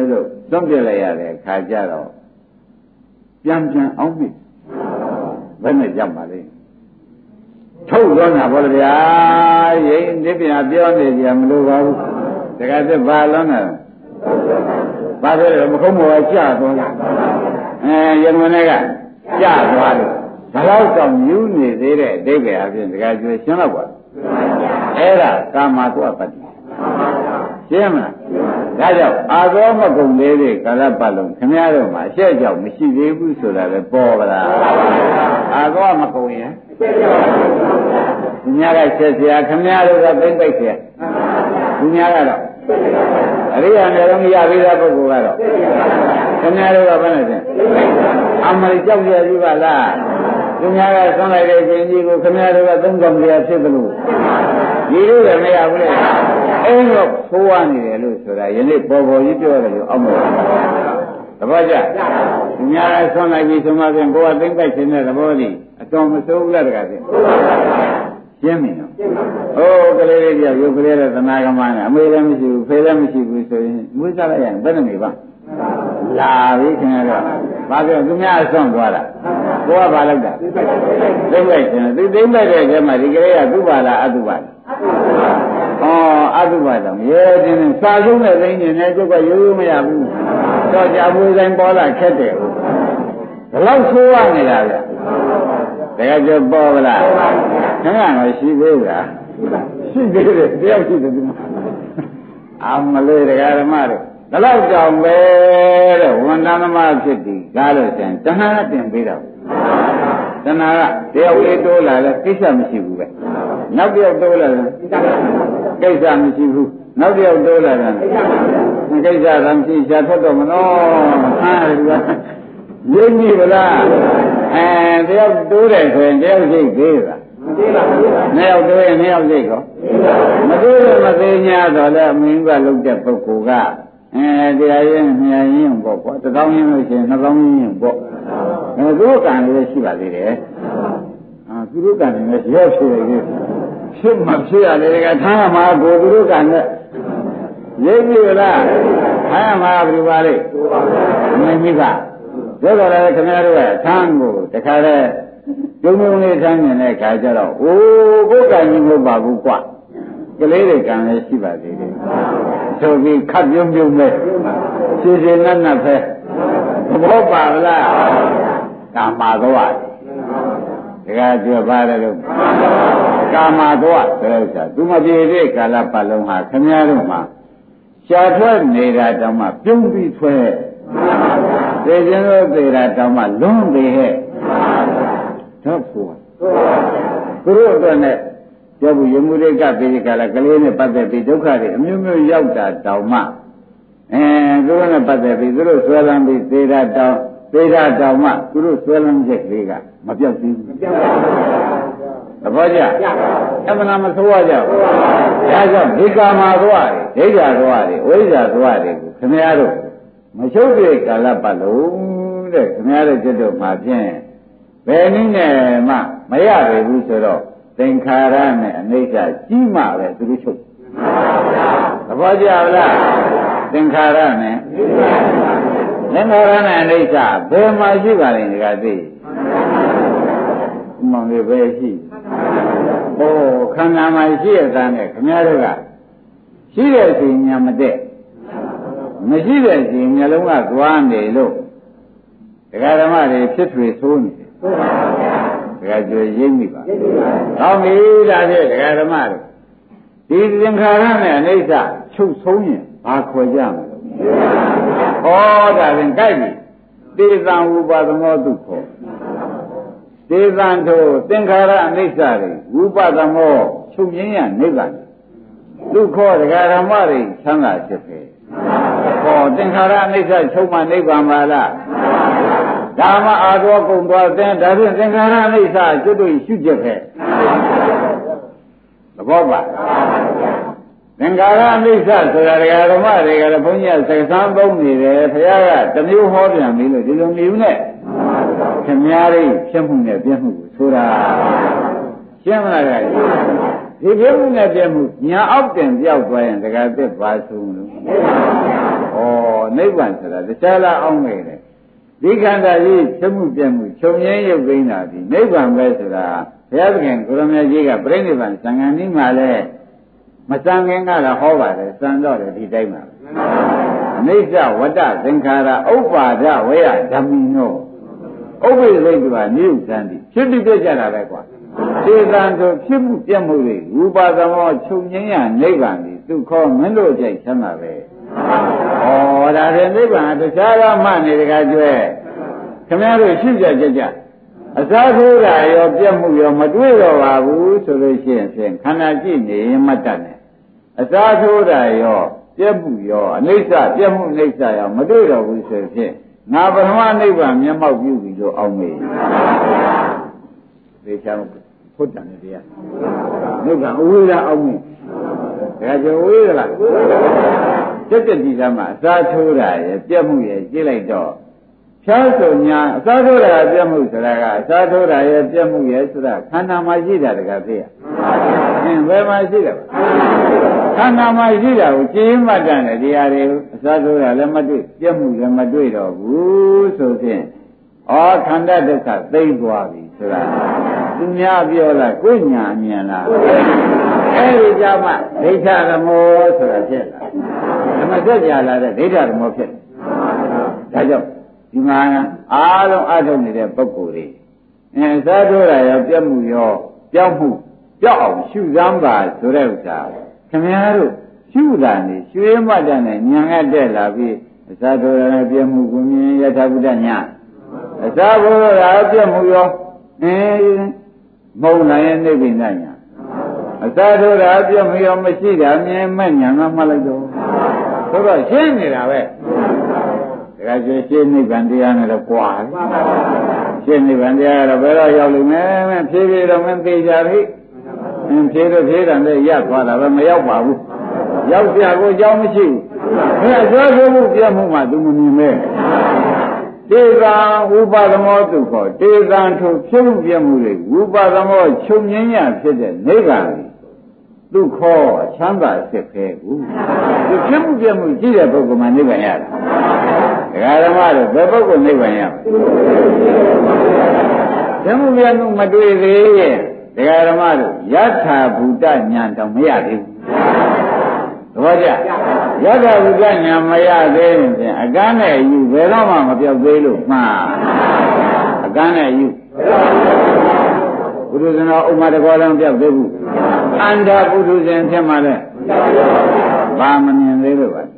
သွန့်ပြလိုက်ရတဲ့ခါကျတော့ပြန်အောင်မိဘယ်နဲ့ကြမှာလဲထုတ်တော့တာဘောဗျာရိတ်ဒီပြန်ပြောနေကြမလို့ပါဘူးတခါတည်းဘာလုံးနဲ့ဘာဖြစ်လဲမခုံးမောကျသွားရမနေကကျသွားတယ်ဒါတော့တောင်ယူနေသေးတဲ့အတိတ်ပဲအပြင်တခါကျွေးရှင်းတော့ပါအဲ့ဒါကာမတုပတ္တိရှင်းမလားဒါကြောင့်အာသောမကုံသေးတဲ့ကာလပတ်လုံးခင်ဗျားတို့မှာအရှက်ကြောင့်မရှိသေးဘူးဆိုတာလည်းပေါ်ပါလားအာသောမကုံရင်သူများကချက်เสียခင်ဗျားတို့ကသိမ့်ပိတ်เสียသူများကတော့အရိယာနဲ့တော့မရသေးတဲ့ပုဂ္ဂိုလ်ကတော့ခင်ဗျားတို့ကဘယ်နဲ့လဲအမရိကြောက်ရပြီပါလားသူများကဆွမ်းလိုက်တဲ့ခြင်းကြီးကိုခင်ဗျားတို့ကသုံးဆောင်ကြဖြစ်သလိုဒီလိုလည်းမရဘူးလေအဲ့တော့ဖိုးရနေတယ်လို့ဆိုတာယနေ့ပေါ်ကြီးပြောတယ်လို့အောက်မှာသဘောကျသူများကဆွမ်းလိုက်ပြီးဆိုမှပြန်ကိုယ်ကသိမ့်ပိုက်ခြင်းတဲ့သဘောကြီးအတော်မစိုးဘူးလားတကားဖြင့်ရှင်းပြီနော်ဟိုကလေးလေးပြောရုပ်ကလေးတဲ့သနာကမနဲ့အမေလည်းမရှိဘူးဖေလည်းမရှိဘူးဆိုရင်မွေးစားလိုက်ရင်ဘယ်နဲ့နေပါလာပြီခင်ဗျားတော့ဘာပြောသူများဆွန့်သွားတာကိုကဘာလုပ်တာသိမ့်လိုက်ခြင်းသူသိမ့်လိုက်တဲ့ကျမှဒီကလေးကသူ့ပါလားအတုပါလားအတုပါတော့ရဲတင်းစာဆုံးတဲ့သိင်းနေနဲ့ကျုပ်ကရိုးရိုးမရဘူးတော့ကြာပွေးတိုင်းပေါ်လာခက်တယ်ဘယ်လောက်ဆိုးရနေတာဗျတကယ်ကျပေါ်ကလားခင်ဗျားတော့ရှိသေးလားရှိသေးတယ်တယောက်ရှိတယ်ဒီမှာအမလေးတရားဓမ္မတို့ဒါတော့ကြောင့်ပဲတဲ့ဝန်တန်းသမားဖြစ်ပြီးကားလို့ရှင်တဏှာတင်ပေးတော့တဏှာကတယောက်လေးတိုးလာလဲကိစ္စမရှိဘူးပဲနောက်တစ်ယောက်တိုးလာတယ်ကိစ္စမရှိဘူးနောက်တစ်ယောက်တိုးလာတယ်ကိစ္စကမရှိရှာထွက်တော့မလို့ဟာဒီကရင်းပြီဗလားတယောက်တိုးတယ်ဆိုရင်တယောက်ရှိသေးလားနှစ်ယောက်တိုးရင်နှစ်ယောက်ရှိကောမတိုးရင်မသေး냐တော့လဲအမင်းကလုပ်တဲ့ပုဂ္ဂိုလ်ကတရားရင်မြာရင်ပေါ့ကွာ1000ရင်းလို့ရှိရင်2000ရင်းပေါ့သူတို့ကံလည်းရှိပါသေးတယ်သူတို့ကံလည်းရော့ဖြစ်နေဖြစ်မှဖြစ်ရတယ်ကထားမှာကိုသူတို့ကံနဲ့ရိပ်ပြီလားထားမှာဘယ်လိုပါလဲမင်းမိကပြောတော့လည်းခင်ဗျားတို့ကသံကိုတခါတည်းကျုံလေးထမ်းနေတဲ့ခါကျတော့အိုးကိုယ်ကံကြီးမဟုတ်ပါဘူးကွာကလေးတွေကံလည်းရှိပါသေးတယ်ဆိုပြီးခပ်ပြုံးပြုံးပဲခြေခြေနတ်နတ်ပဲသဘောပါလားကာမသောတကယ်ပြောပါတယ်လို့ကာမသောဆိုတဲ့ဥစ္စာသူမပြေတဲ့ကာလပတ်လုံးဟာခင်ဗျားတို့မှာရှားထွက်နေတာတောင်မှပြုံးပြီးဆွဲသေခြင်းတို့သေတာတောင်မှလွန်းသေးဟဲ့တော့ဆိုသူတို့အတွက်နဲ့ပြောဘူးယမှုရိကပိကလာကလေးနဲ့ပတ်သက်ပြီးဒုက္ခတွေအမျိုးမျိုးရောက်တာတောင်မှသူတို့နဲ့ပတ်သက်ပြီးသူတို့ဆွဲလန်းပြီးသေတာတောင်မှသူတို့ဆွဲလန်းချက်ကလေးကမပြောက်သေးဘူးသဘောကျအမှန်မဆိုးရကြဘူးဒါကြောင့်ဒီကာမသွားတွေဒိဋ္ဌာသွားတွေဝိဇ္ဇာသွားတွေကိုခင်ဗျားတို့မချုပ်တဲ့ကာလပတ်လုံးတဲ့ခင်ဗျားတို့ကျွတ်တို့မှာဖြင့်ဘယ်နည်းနဲ့မှမရပြီဘူးဆိုတော့သင်္ခါရနဲ့အနိစ္စကြီးမှပဲသူတို့ချုပ်သဘောကျလားသင်္ခါရနဲ့သင်္ခါရနဲ့အနိစ္စဘယ်မှာရှိပါလဲဒီကသိမောင်လေးပဲရှိဟိုခန္ဓာမှာရှိရတဲ့နဲ့ခင်ဗျားတို့ကရှိတဲ့ချိန်ညာမတဲ့မရှိတဲ့ချိန်မျက်လုံးကသွားနေလို့ဒကာဓမ္မတွေဖြစ်ထွေဆိုးနေတယ်ဒကာကျွေးရိပ်မိပါကောင်းပြီဒါဖြင့်ဒကာဓမ္မတို့ဒီသင်္ခါရနဲ့အနိစ္စချုပ်ဆုံးရင်ဘာခွဲကြမလဲဟောဒါဖြင့်ကြိုက်ပြီသေသံဥပါဒမောဒုက္ခသေသံတို့သင်္ခါရအနိစ္စတွေဥပါဒမောချုပ်ငြိမ်းရနိဗ္ဗာန်ဒုက္ခဒကာဓမ္မတွေချမ်းသာဖြစ်ပဲဟောသင်္ခါရအနိစ္စချုပ်မှနိဗ္ဗာန်ပါလားဒါမှအာသောကုန်သွားတဲ့ဒါဖြင့်သင်္ခါရအနိစ္စကျွတ်တို့ရှုချက်ပဲသဘောပါသင်္ခါရအနိစ္စဆိုတာဒကာဓမ္မတွေကလည်းဘုန်းကြီးကစကားသုံးနေတယ်ဘုရားကတစ်မျိုးဟောပြန်ပြီလို့ဒီလိုမျိုးနဲ့ခင်များလေးဖြစ်မှုနဲ့ပြည့်မှုကိုဆိုတာရှင်းမလားကြဒီဖြစ်မှုနဲ့ပြမှုညာအောက်တင်ပြောက်သွားရင်တခါသစ်ပါဆုံးလို့နိဗ္ဗာန်ဆိုတာတခြားလားအောင်နေတယ်ဒီခန္ဓာကြီးဖြစ်မှုပြမှုချုပ်ငြိမ်းရုပ်သိမ်းတာဒီနိဗ္ဗာန်ပဲဆိုတာဘုရားသခင်ကိုရမကြီးကပြိဋိဘံသံဃာနည်းမှာလဲမစံခင်ကတော့ဟောပါတယ်စံတော့တယ်ဒီတိုင်းပါအနိစ္စဝတ္တသင်္ခါရဥပ္ပါဒဝေယဓမ္မိနောဥပ္ပိသိက္ခာနိယုသံတိဖြစ်ပြီးပြကြတာပဲကွာစေတံတို့ဖြစ်မှုပြမှုတွေဝိပါဒမောချုပ်ငြိမ်းရနိဗ္ဗာန်ဒီသူခေါ်မင်းတို့ကြိုက်ချမ်းသာပဲဒါရင်နိဗ္ဗာန်တခြားကမှနေတကားကျွဲခင်ဗျားတို့ရှိကြအစားထိုးတာရောပြက်မှုရောမတွေ့တော့ပါဘူးဆိုလို့ရှိရင်ခန္ဓာကြည့်နေရင်မတတ်နဲ့အစားထိုးတာရောပြက်မှုရောအနိစ္စပြက်မှုအနိစ္စရောမတွေ့တော့ဘူးဆိုဖြင့်ငါပထမနိဗ္ဗာန်မျက်မှောက်ပြုပြီလို့အောင်းမေးသေချာဖုတ်တယ်တရားနိဗ္ဗာန်အဝေးလားအောင်းမေးဒါကြောင့်ဝေးလားတက်ဒီကမှာအစားထိုးတာရဲ့ပြက်မှုရဲ့ကြည့်လိုက်တော့ဖြားဆိုညာအစားထိုးတာပြက်မှုဆိုတာကအစားထိုးတာရဲ့ပြက်မှုရဲ့ဆိုတာခန္ဓာမှာရှိတာတကားသိရဘယ်မှာရှိတယ်ခန္ဓာမှာရှိတာကိုကြည်မှတ်တယ်တရားတွေအစားထိုးတာလည်းမတွေ့ပြက်မှုလည်းမတွေ့တော့ဘူးဆိုဖြင့်ခန္ဓာဒုက္ခသိမ့်သွားပြီဆိုတာသူများပြောလားကိုယ်ညာအမြင်လားအဲဒီကြမှာဒိဋ္ဌဓမ္မောဆိုတာဖြစ်လာဓမ္မစကြာလာတဲ့ဒိဋ္ဌဓမ္မောဖြစ်ဒါကြောင့်ဒီမှာအားလုံးအထုတ်နေတဲ့ပုဂ္ဂိုလ်တွေစားထိုးတာရောပြတ်မှုရောပြောက်မှုပြောက်အောင်ရှုစမ်းပါဆိုတဲ့ဥစ္စာခင်ဗျားတို့ရှုတာနေရွှေမတ်တဲ့နဲ့ညာငတ်တက်လာပြီးအစားထိုးတာနဲ့ပြတ်မှုကိုမြင်ယထာဘုဒ္ဓညာအစားထိုးတာပြတ်မှုရောမုံနိုင်ရဲ့နိဗ္ဗာန်ညာအစားထိုးတာပြတ်မှုရောမရှိတာမြင်မဲ့ညာငါမှလိုက်တော့ဆိုတော့ရှင်းနေတာပဲဒါကြည့်ရှင်းနိဗ္ဗာန်တရားနဲ့တော့ကွာရှင်းနိဗ္ဗာန်တရားကတော့ဘယ်တော့ရောက်လိမ့်မယ်ဖြည်းဖြည်းတော့မသိကြပြီဖြည်းတော့ဖြည်းတယ်လည်းရပ်သွားတာပဲမရောက်ပါဘူးရောက်ပြကိုအကြောင်းမရှိဘူးအစားထိုးမှုပြတ်မှုမှသူမမြင်မဲတေကံဥပါဒမောသူခေါ်တေကံထိုဖြစ်မှုပြမှုတွေဥပါဒမောချုပ်ငြိမ်းရဖြစ်တဲ့နိဗ္ဗာန်သူခေါ်ချမ်းသာစစ်ခဲကူသူဖြစ်မှုပြမှုကြည့်တဲ့ပုဂ္ဂိုလ်မှနိဗ္ဗာန်ရတာဒကာဓမ္မတို့ဘယ်ပုဂ္ဂိုလ်နိဗ္ဗာန်ရဖြစ်မှုပြမှုမတွေ့သေးရဲ့ဒကာဓမ္မတို့ယထာဘူတညာတော့မရသေးဘူးသဘောကျယထာဘူတညာမရသေးရင်ဖြင့်အကန်းနဲ့အယူဘယ်တော့မှမပြောက်သေးလို့မှားအကန်းနဲ့အယူဘုရားဇနောဥမာတကောလည်းမပြောက်သေးဘူးအန္တာပုထုဇဉ်ဖြစ်မှလည်းဘာမမြင်သေးလို့ပါ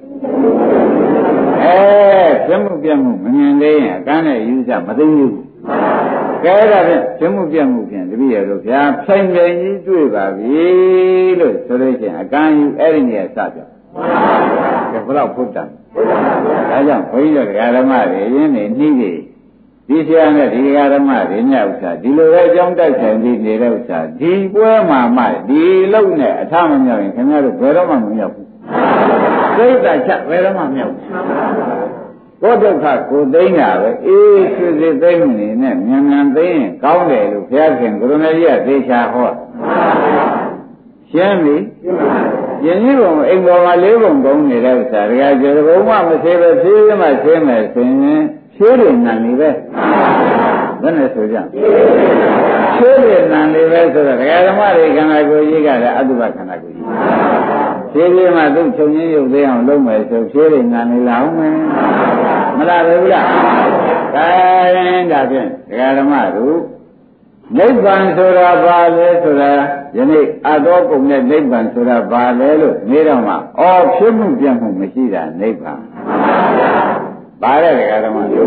ပြမှုပြမှုမမြင်သေးရင်အကန်းနဲ့ယူစမသိဘူးကဲဒါဖြင့်ပြမှုပြမှုဖြင့်တပည့်ရတို့ဗျာဖြိုင်ပြိုင်ကြီးတွေ့ပါပြီလို့ဆိုလို့ရှိရင်အကန်းယူအဲ့ဒီနေရာစပြောကဲဘယ်တော့ဖုတ်တယ်ဒါကြောင့်ဘုန်းကြီးတို့ဓမ္မတွေရင်းနေနှီးနေဒီဆရာနဲ့ဒီဓမ္မတွေညဥစ္စာဒီလိုပဲအကြောင်းတိုက်ဆိုင်ပြီးနေတဲ့ဥစ္စာဒီပွဲမှာမှဒီလုံးနဲ့အထမမြောက်ရင်ခင်ဗျားတို့ဘယ်တော့မှမမြောက်ဘူးသိတာချက်ဘယ်တော့မှမမြောက်ဘူးကိုယ်ဒုက္ခကိုသိမ်းတာပဲအေးဆွေစစ်သိမ်းနေနဲ့မြန်မြန်သိမ်းရင်ကောင်းတယ်လို့ဘုရားရှင်ကိုရမကြီးကသေချာဟောရှင်းပြီယဉ်ကြီးပုံအိမ်ပေါ်မှာ၄ပုံကုန်းနေတဲ့ဥစ္စာတကယ်ကျေဘုံမှမသေးပဲဖြည်းမှရှင်းမယ်ဆိုရင်ဖြည်းတယ်နံနေပဲဘယ်နဲ့ဆိုကြဖြည်းတယ်နံနေပဲဆိုတော့ဒကာဓမ္မတွေခန္ဓာကိုယ်ကြီးကလည်းအတုပခန္ဓာကိုယ်ကြီးဖြည်းဖြည်းမှသူ့ချုပ်ရင်းရုပ်သေးအောင်လုပ်မယ်ဆိုဖြည်းတယ်နံနေလာအောင်မယ်မလားဘူးလားဒါရင်ဒါဖြင့်ဒကာဓမ္မတို့နိဗ္ဗာန်ဆိုတာဘာလဲဆိုတာယနေ့အတော်ကုန်တဲ့နိဗ္ဗာန်ဆိုတာဘာလဲလို့နေတော့မှဖြစ်မှုပြတ်မှုမရှိတာနိဗ္ဗာန်ပါတဲ့ဒကာဓမ္မတို့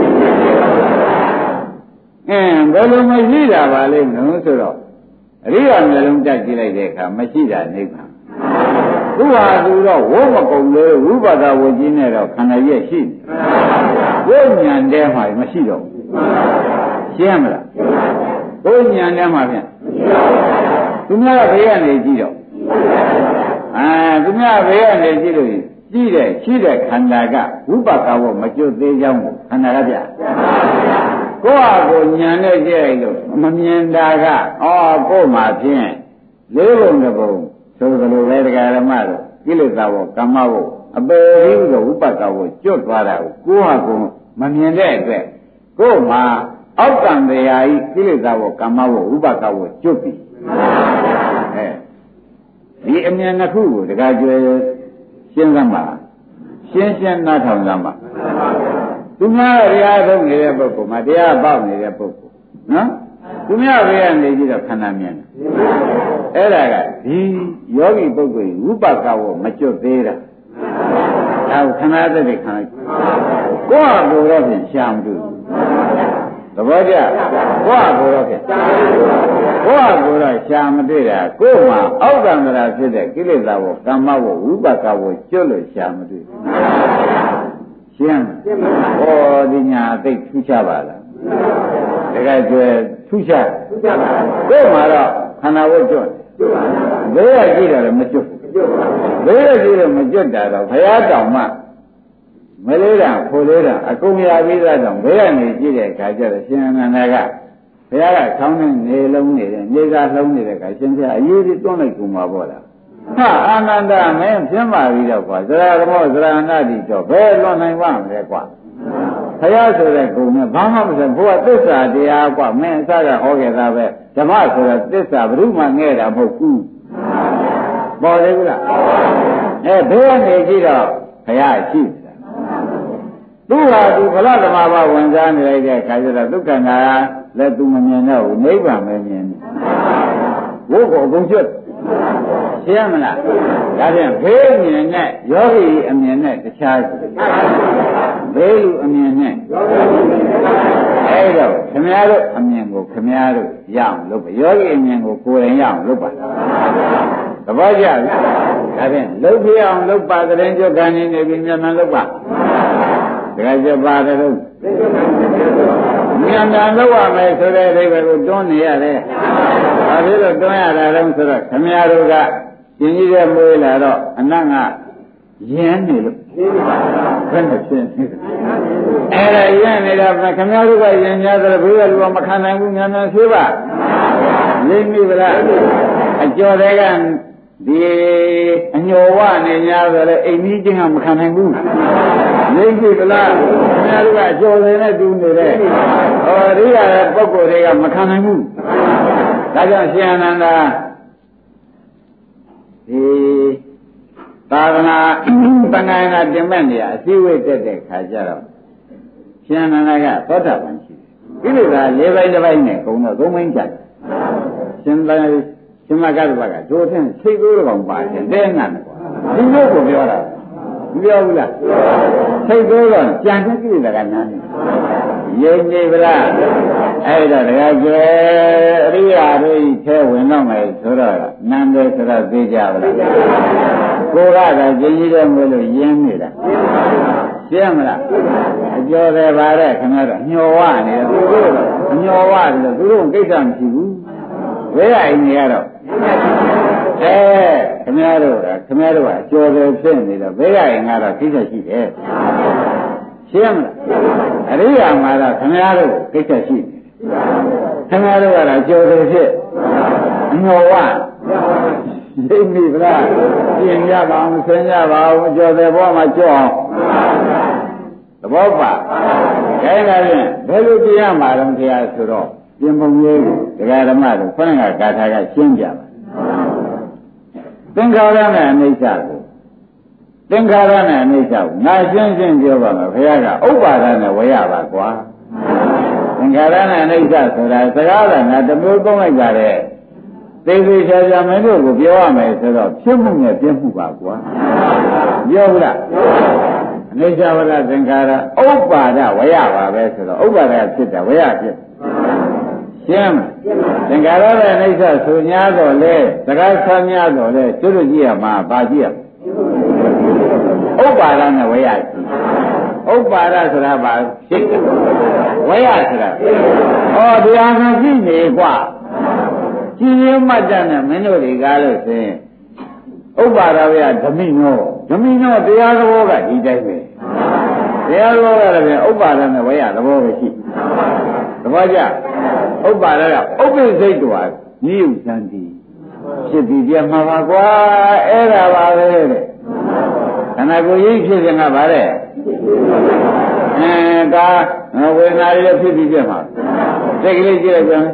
ဘယ်လိုမရှိတာပါလဲနော်ဆိုတော့အရိယာမျိုးလုံးတက်ကြည့်လိုက်တဲ့အခါမရှိတာနိဗ္ဗာန်သူဟာသူတော့ဝိမကုန်လေဝိပဿဝကြီးနဲ့တော့ခန္ဓာရဲ့ရှိဝိညာဉ်တဲမှာမရှိတော့ရှင်းမလားဝိညာဉ်ထဲမှာဖြင့်သူများဘေးကနေကြည့်တော့သူများဘေးကနေကြည့်လို့ကြည့်တဲ့ရှိတဲ့ခန္ဓာကဝိပဿဝမကျွတ်သေးကြောင်းခန္ဓာကပြကိုယ့်ဟာကိုယ်ညာနဲ့ကြည့်လိုက်လို့မမြင်တာကကိုယ်မှာဖြင့်လေးဘုံတစ်ဘုံဆိုသလိုပဲတရားဓမ္မတို့ကိလေသာဘောကမ္မဘောအပေပြီးတော့ဥပက္ခဘောကျွတ်သွားတာကိုကိုယ့်ဟာကိုယ်မမြင်တဲ့အတွက်ကိုယ်မှာအောက်ကံတရားဤကိလေသာဘောကမ္မဘောဥပက္ခဘောကျွတ်ပြီဒီအမြင်နှစ်ခုကိုတခါကျွဲရှင်းသမ်းပါရှင်းနားထောင်သမ်းပါသူများတရားထုတ်နေတဲ့ပုဂ္ဂိုလ်မှာတရားပေါက်နေတဲ့ပုဂ္ဂိုလ်နော်သူများဘေးကနေကြည့်တော့ခန္ဓာမြင်တယ်အဲ့ဒါကဒီယောဂီပုဂ္ဂိုလ်ဝိပဿနာကိုမကျွတ်သေးတာဒါကိုခန္ဓာသက်သက်ခံလိုက်ကိုယ့်အကိုတော့ဖြင့်ရှာမတွေ့ဘူးသဘောကျကိုယ့်အကိုတော့ဖြင့်ကိုယ့်အကိုတော့ရှာမတွေ့တာကိုယ်မှာအောက်ကံတရာဖြစ်တဲ့ကိလေသာကိုကမ္မကိုဝိပဿနာကိုကျွတ်လို့ရှာမတွေ့ဘူးရှင်းဟောဒီညာသိထူးခြားပါလားတကယ်ကျွဲထူးခြားကိုယ်မှာတော့ခန္ဓာဝတ်ကျွတ်ဘေးရကြည့်တယ်မကျွတ်ဘေးရကြည့်တယ်မကျွတ်တာတော့ဘုရားတောင်မှမလေးတာဖိုလေးတာအကုန်ရပြီးသားတော့ဘေးကနေကြည့်တဲ့အခါကျတော့ရှင်အနန္ဒာကဘုရားကဆောင်းနေနေလုံးနေတယ်နေသာလုံးနေတဲ့အခါရှင်ဘုရားအရေးကြီးတွန်းလိုက်ကုန်ပါပေါ့လားဟာအာနန္ဒာမင်းပြင်းပါပြီတော့ကွာသရဂမောသရဏတိတော့ဘယ်လွန်နိုင်ပါမလဲကွာဘုရားဆိုတဲ့ကုံနဲ့ဘာမှမဆိုဘုရားသစ္စာတရားကွာမင်းအစကဟောခဲ့တာပဲဓမ္မဆိုတဲ့သစ္စာဘုရုမှငဲ့တာမဟုတ်ဘူးပေါ်လေဘူးလားဘယ်ကနေကြည့်တော့ဘုရားရှိတယ်သူဟာသူဘလဓမ္မဘဝင်စားနေလိုက်တဲ့အခါကျတော့ဒုက္ခနာလည်းသူမမြင်တော့ဘူးနိဗ္ဗာန်ပဲမြင်တယ်ဘုကိုအကုန်ကျွတ်ရှင်းမလားဒါဖြင့်ဘေးမြင်နဲ့ယောဂီအမြင်နဲ့တခြားဘေးလူအမြင်နဲ့အဲ့တော့ခင်ဗျားတို့အမြင်ကိုခင်ဗျားတို့ရအောင်လုပ်ပါယောဂီအမြင်ကိုကိုယ်တိုင်ရအောင်လုပ်ပါသဘောကျလားဒါဖြင့်လုပ်ပြအောင်လုပ်ပါတဲ့ရင်ကြွခံနေပြီမြန်မြန်လုပ်ပါတကယ်ကြပါတယ်လို့မြန်မြန်လုပ်ရမယ်ဆိုတဲ့အိဗယ်ကိုတွန်းနေရတယ်။ဘာဖြစ်လို့တွန်းရတာလဲဆိုတော့ခမည်းတော်ကရှင်ကြီးတဲ့မွေးလာတော့အနတ်ကရင်းနေလို့ဘယ်နဲ့ဖြစ်နေအဲ့ဒါရင်းနေတာခမည်းတော်ကရင်များတယ်ဘယ်လိုလူကမခံနိုင်ဘူးမြန်မြန်သေးပါလိမ့်မိဗလားအကျော်တွေကဒီအညောဝနေများဆိုလဲအိမ်ကြီးချင်းကမခံနိုင်ဘူးလိမ့်ပြီလားခင်ဗျားတို့ကအကျော်တွေနဲ့တူနေတဲ့ဟောရိယာရဲ့ပုဂ္ဂိုလ်တွေကမခံနိုင်ဘူးဒါကြောင့်ရှင်အနန္ဒာဒီသာသနာတန်ခါနာတင်မဲ့နေရအစည်းဝေးတက်တဲ့ခါကျတော့ရှင်အနန္ဒာကသောတာပန်ရှိတယ်ကိလေသာ၄ပိုင်းတစ်ပိုင်းနဲ့ကုန်တော့၃ပိုင်းကျတယ်ရှင်မကတ္တဗကဒိုထင်းစိတ်ကူးကောင်ပါတယ်တဲငတ်ကွာဒီလိုကိုပြောတာမပြောဘူးလားစိတ်ကူးတော့ကြံတဲ့ကိလေသာကနားနေရိပ်နေဗလားအဲ့ဒါတရားကျဲအရိယာတို့ထဲဝင်တော့မယ်ဆိုတော့နန္ဒေဆိုတော့သိကြပါလားကိုကတော့ကျင်းကြီးတဲ့မို့လို့ရင်းနေတာရှင်းမလားအကျော်တယ်ပါတဲ့ခင်ဗျားတို့ညှော်ဝနေတယ်သူတို့အညှော်ဝတယ်လို့သူတို့ကိစ္စမရှိဘူးဝဲရအိမ်ကြီးကတော့ခင်ဗျားတို့ကအကျော်တယ်ဖြစ်နေတော့ဝဲရအိမ်ကတော့ကိစ္စရှိတယ်ရှင်းမလားအရိယာမှာတော့ခင်ဗျားတို့ကိစ္စရှိတယ်ခင်ဗျားတို့ကတော့ကျော်တယ်ဖြစ်အညှော်ဝသိပြီဗလားပြင်ရပါအောင်ဆင်းရပါအောင်ကျော်တယ်ဘောမှာကြောက်အောင်သဘောပါခဲဒါဖြင့်ဘယ်လိုပြင်ရမှာတော့ခရားဆိုတော့ပြင်ပုံလေးဒကာဓမ္မတို့ခொနကဂါထာကရှင်းပြပါသင်္ခါရနဲ့အနိစ္စကိုသင်္ခါရနဲ့အနိစ္စကိုငါရှင်းပြောပါမယ်ခရားကဥပ္ပါဒနဲ့ဝေရပါကွာသင်္ခါရနဲ့အနိစ္စဆိုတာစကားကငါတမျိုးသုံးလိုက်ပါတဲ့သိသိချာချာမင်းတို့ကိုပြောရမယ်ဆိုတော့ဖြစ်မှုနဲ့ပြည့်မှုပါကွာပြောဘူးလားအနိစ္စဝရသင်္ခါရဥပ္ပါဒဝေရပါပဲဆိုတော့ဥပ္ပါဒဖြစ်တယ်ဝေရဖြစ်ရှင်းသင်္ခါရရဲ့အိဋ္ဌဆို냐တော့လေစကားဆမ်း냐တော့လေကျွတ်ကြည့်ရမှာပါကြည့်ရဥပ္ပါဒနဲ့ဝေယရှိဥပ္ပါဒဆိုတာပါဖြစ်တယ်ဝေယဆိုတာဩတရားမှရှိနေกว่าကြည်ရင်မှတ်တတ်နဲ့မင်းတို့တွေကားလို့ဆိုရင်ဥပ္ပါဒဝေယဓမိနောတရားသဘောကဒီတိုင်းပဲတရားသဘောကလည်းဥပ္ပါဒနဲ့ဝေယသဘောပဲရှိသဘောကျဥပ္ပါဒကဥပ္ပိစိတ်တော်ညီဥစံတိဖြစ်ပြီးပြမှာပါကွာအဲ့ဒါပါပဲတဲ့ခန္ဓာကိုယ်ကြီးဖြစ်ခြင်းကဗါတဲ့ဒါဝေဒနာတွေဖြစ်ပြီးပြမှာစိတ်ကလေးကြည့်လိုက်ပြန်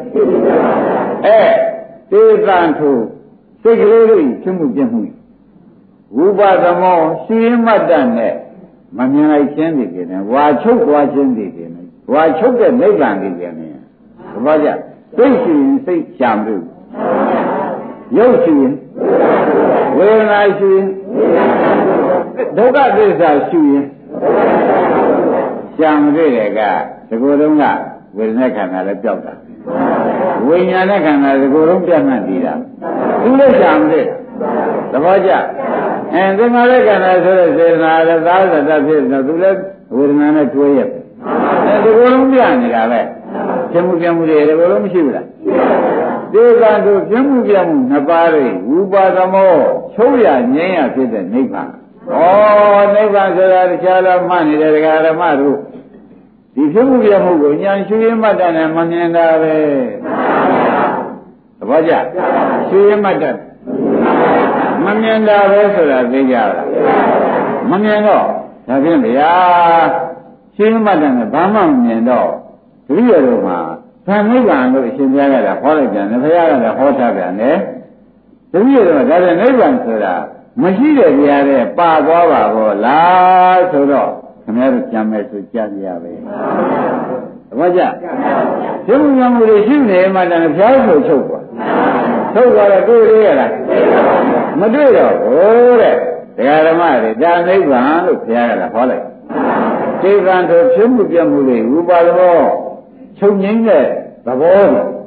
သေသံထုစိတ်ကလေးတွေဖြစ်မှုပြမှုဝိပါဒမောရှိမှတ်တတ်နဲ့မမြင်လိုက်ခြင်းတွေကနေဝါချုပ်သွားခြင်းတွေကနေဝါချုပ်တဲ့နိဗ္ဗာန်တွေကနေဘာကြစိတ်ရှိရင်စိတ်ရှာမလို့ရုပ်ရှိရင်ဝေဒနာရှိရင်ဒုက္ခသစ္စာရှိရင်ရှာမတွေ့တဲ့ကဒီကိုယ်တုန်းကဝေဒနာခန္ဓာလည်းပျောက်တာဝိညာဉ်နဲ့ခန္ဓာဒီကိုယ်တုန်းပြတ်မှတ်ပြီးတာသူလည်းရှာမတွေ့သဘောကျသင်္ခါရခန္ဓာဆိုတဲ့စေတနာလည်းသာသတ္တဖြစ်နေသူလည်းဝေဒနာနဲ့တွဲရက်ဒီကိုယ်လုံးပြနေတာပဲဖြစ်မှုပြမှုတွေဒီကိုယ်လုံးမရှိဘူးလားဒီကံတို့ဖြစ်မှုပြမှုနှစ်ပါးတွေဝိပါဒမောချုပ်ရငြိမ်းရဖြစ်တဲ့နိဗ္ဗာန်နိဗ္ဗာန်ဆိုတာတရားတော်မှတ်နေတဲ့ဒကာဓမ္မတို့ဒီဖြစ်မှုပြမှုကိုဉာဏ်ရှုရင်းမှတ်တယ်နဲ့မမြင်တာပဲသဘောကျရှုရင်းမှတ်တယ်မမြင်တာပဲဆိုတာသိကြလားမမြင်တော့ဒါဖြင့်ဗျာရှင်းမှတ်တယ်ဘာမှမမြင်တော့တတိယတော့မှာသံနိဗ္ဗာန်လို့အရှင်ဘုရားကလည်းဟောလိုက်ပြန်တယ်ဘုရားကလည်းဟောထားပြန်တယ်တတိယတော့ဒါနဲ့နိဗ္ဗာန်ဆိုတာမရှိတဲ့တရားတွေပါသွားပါဘောလားဆိုတော့ခင်ဗျားတို့ကြံမယ်ဆိုကြကြရပဲသဘောကျဒီမှုများမှုတွေရှိနေမှတည်းဘုရားဆိုချုပ်သွားထုတ်သွားတော့တွေ့ရလားမတွေ့တော့ဘူးတဲ့တရားဓမ္မတွေဒါနိဗ္ဗာန်လို့ဘုရားကလည်းဟောလိုက်သေကံဆိုဖြစ်မှုပြမှုတွေဥပါဒဘောချုပ်ငိမ့်တဲ့သဘော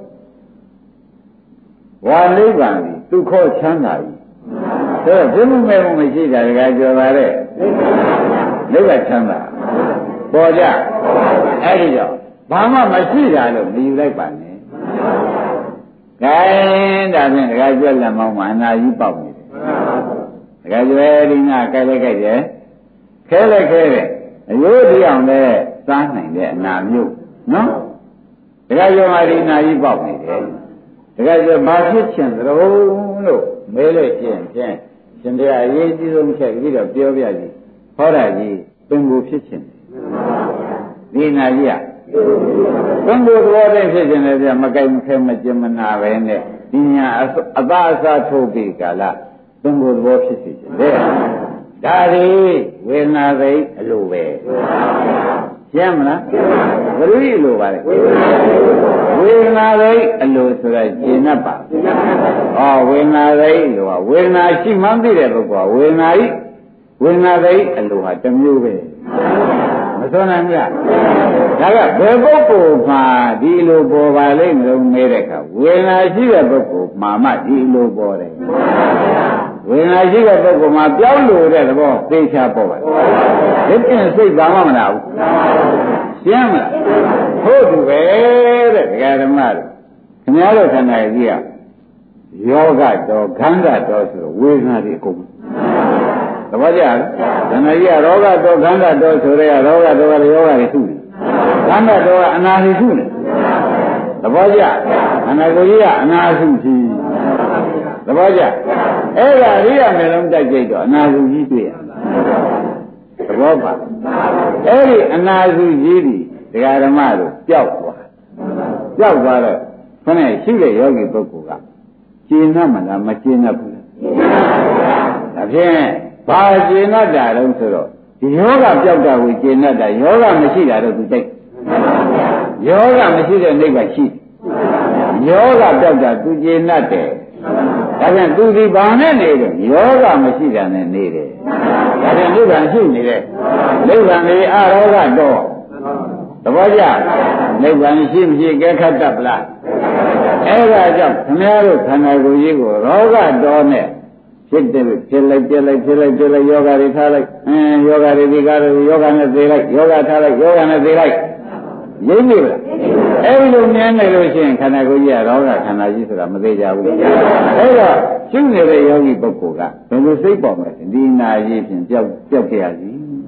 ဝါနိဗ္ဗာန်ဒုက္ခချမ်းသာကြီးဆိုတော့ဖြစ်မှုမဲ့မှုမရှိတာကကြော်ပါတဲ့နိဗ္ဗာန်ချမ်းသာပေါ်ကြအဲ့ဒီတော့ဘာမှမရှိတာလို့မယူလိုက်ပါနဲ့ကဲဒါဖြင့်ဒကာကျွဲလက်မောင်းမှာအနာကြီးပေါက်နေတယ်ဒကာကျွဲဒီနာကြိုက်လိုက်ကြိုက်တယ်ခဲလိုက်ခဲတယ်အယိုးဒီအောင်လဲစားနိုင်တဲ့အနာမျိုးနော်ဒကာကျွဲမှာဒီနာကြီးပေါက်နေတယ်ဒကာကျွဲဘာဖြစ်ချင်သလဲလို့မဲလို့ရှင်ရှင်တရားအရေးကြီးဆုံးချက်ပြီးတော့ပြောပြကြည့်ဟောတာကြီးပင်ကိုဖြစ်ချင်ဒီနာကြီးကဘုံဘုရားတဲ့ဖြစ်ခြင်းလည်းပြမကြိုက်မခဲမကျင်မနာပဲနဲ့ဒီညာအသာအစာထုတ်ပြီးကာလဘုံဘုရားဖြစ်စေခြင်းလေဒါဒီဝေဒနာသိအလိုပဲရှင်းမလားဘယ်လိုအလိုပါလဲဝေဒနာသိအလိုဆိုတာရှင်းတတ်ပါဝေဒနာသိလို့ဝေဒနာရှိမှန်းသိတဲ့ပုဂ္ဂိုလ်ဝေဒနာဤဝေဒနာသိအလိုဟာတစ်မျိုးပဲမစွမ်းနိုင်ဘူးလားဒါကဘယ်ပုဂ္ဂိုလ်မှာဒီလိုပေါ်ပါလိမ့်မလို့မေးတဲ့အခါဝေဒနာရှိတဲ့ပုဂ္ဂိုလ်မှာမှဒီလိုပေါ်တယ်ဝေဒနာရှိတဲ့ပုဂ္ဂိုလ်မှာပြောင်းလို့တဲ့သဘောသိချပေါ်ပါတယ်ဒီပြင်စိတ်ဘာမှမနာဘူးရှင်းမလားဟုတ်သူပဲတဲ့ဒကာဓမ္မတို့ခင်ဗျားတို့ခန္ဓာကြီးကယောဂတော်ခန္ဓာတော်ဆိုဝေဒနာတွေအကုန်သဘောကျလားခန္ဓာကြီးကရောဂတော်ခန္ဓာတော်ဆိုရဲရောဂတော်ကလည်းယောဂတွေထုနေခန္ဓာတော်ကအနာတွေထုနေသဘောကျခန္ဓာကိုယ်ကြီးကအနာစုကြီးသဘောကျအဲ့ဒါရိယာမျိုးလုံးတိုက်ကြိတ်တော့အနာစုကြီးတွေ့ရသဘောပါအဲ့ဒီအနာစုကြီးဒီဒကာဓမ္မတို့ပျောက်သွားတော့ခဏရှိတဲ့ယောဂီပုဂ္ဂိုလ်ကကျင့်납မလားမကျင့်납ဘူးလားဒါဖြင့်ဘာကျင့်납တာတုံးဆိုတော့ဒီယောဂပျောက်တာကိုကျင့်납တာယောဂမရှိတာတော့သူတိတ်ယောဂမရှိတဲ့နိဗ္ဗာန်ရှိယောဂပျောက်တာသူကျင့်납တယ်ဒါပြန်သူဒီဘာနဲ့နေတယ်ယောဂမရှိတာနဲ့နေတယ်ဒါပြန်နိဗ္ဗာန်ရှိနေတယ်နိဗ္ဗာန်ကြီးအရောဂတော့သဘောကျနိဗ္ဗာန်ရှိမရှိကဲခတ်တတ်ပလားအဲ့ဒါကြောင့်ခင်ဗျားတို့ခန္ဓာကိုယ်ကြီးကိုရောဂတော်နဲ့ဖြစ်လိုက်ယောဂတွေထားလိုက်ယောဂတွေဒီကားတွေယောဂနဲ့သေလိုက်ယောဂထားလိုက်ယောဂနဲ့သေလိုက်ရင်းနေပါလားအဲ့ဒီလိုမြင်နေလို့ရှိရင်ခန္ဓာကိုယ်ကြီးကရောဂခန္ဓာကြီးဆိုတာမသေးကြဘူးအဲ့တော့ရှင်းနေတဲ့ယောဂီပုဂ္ဂိုလ်ကဘယ်လိုစိတ်ပေါ်မလဲဒီနာရေးဖြင့်ပျောက်ကြရစီ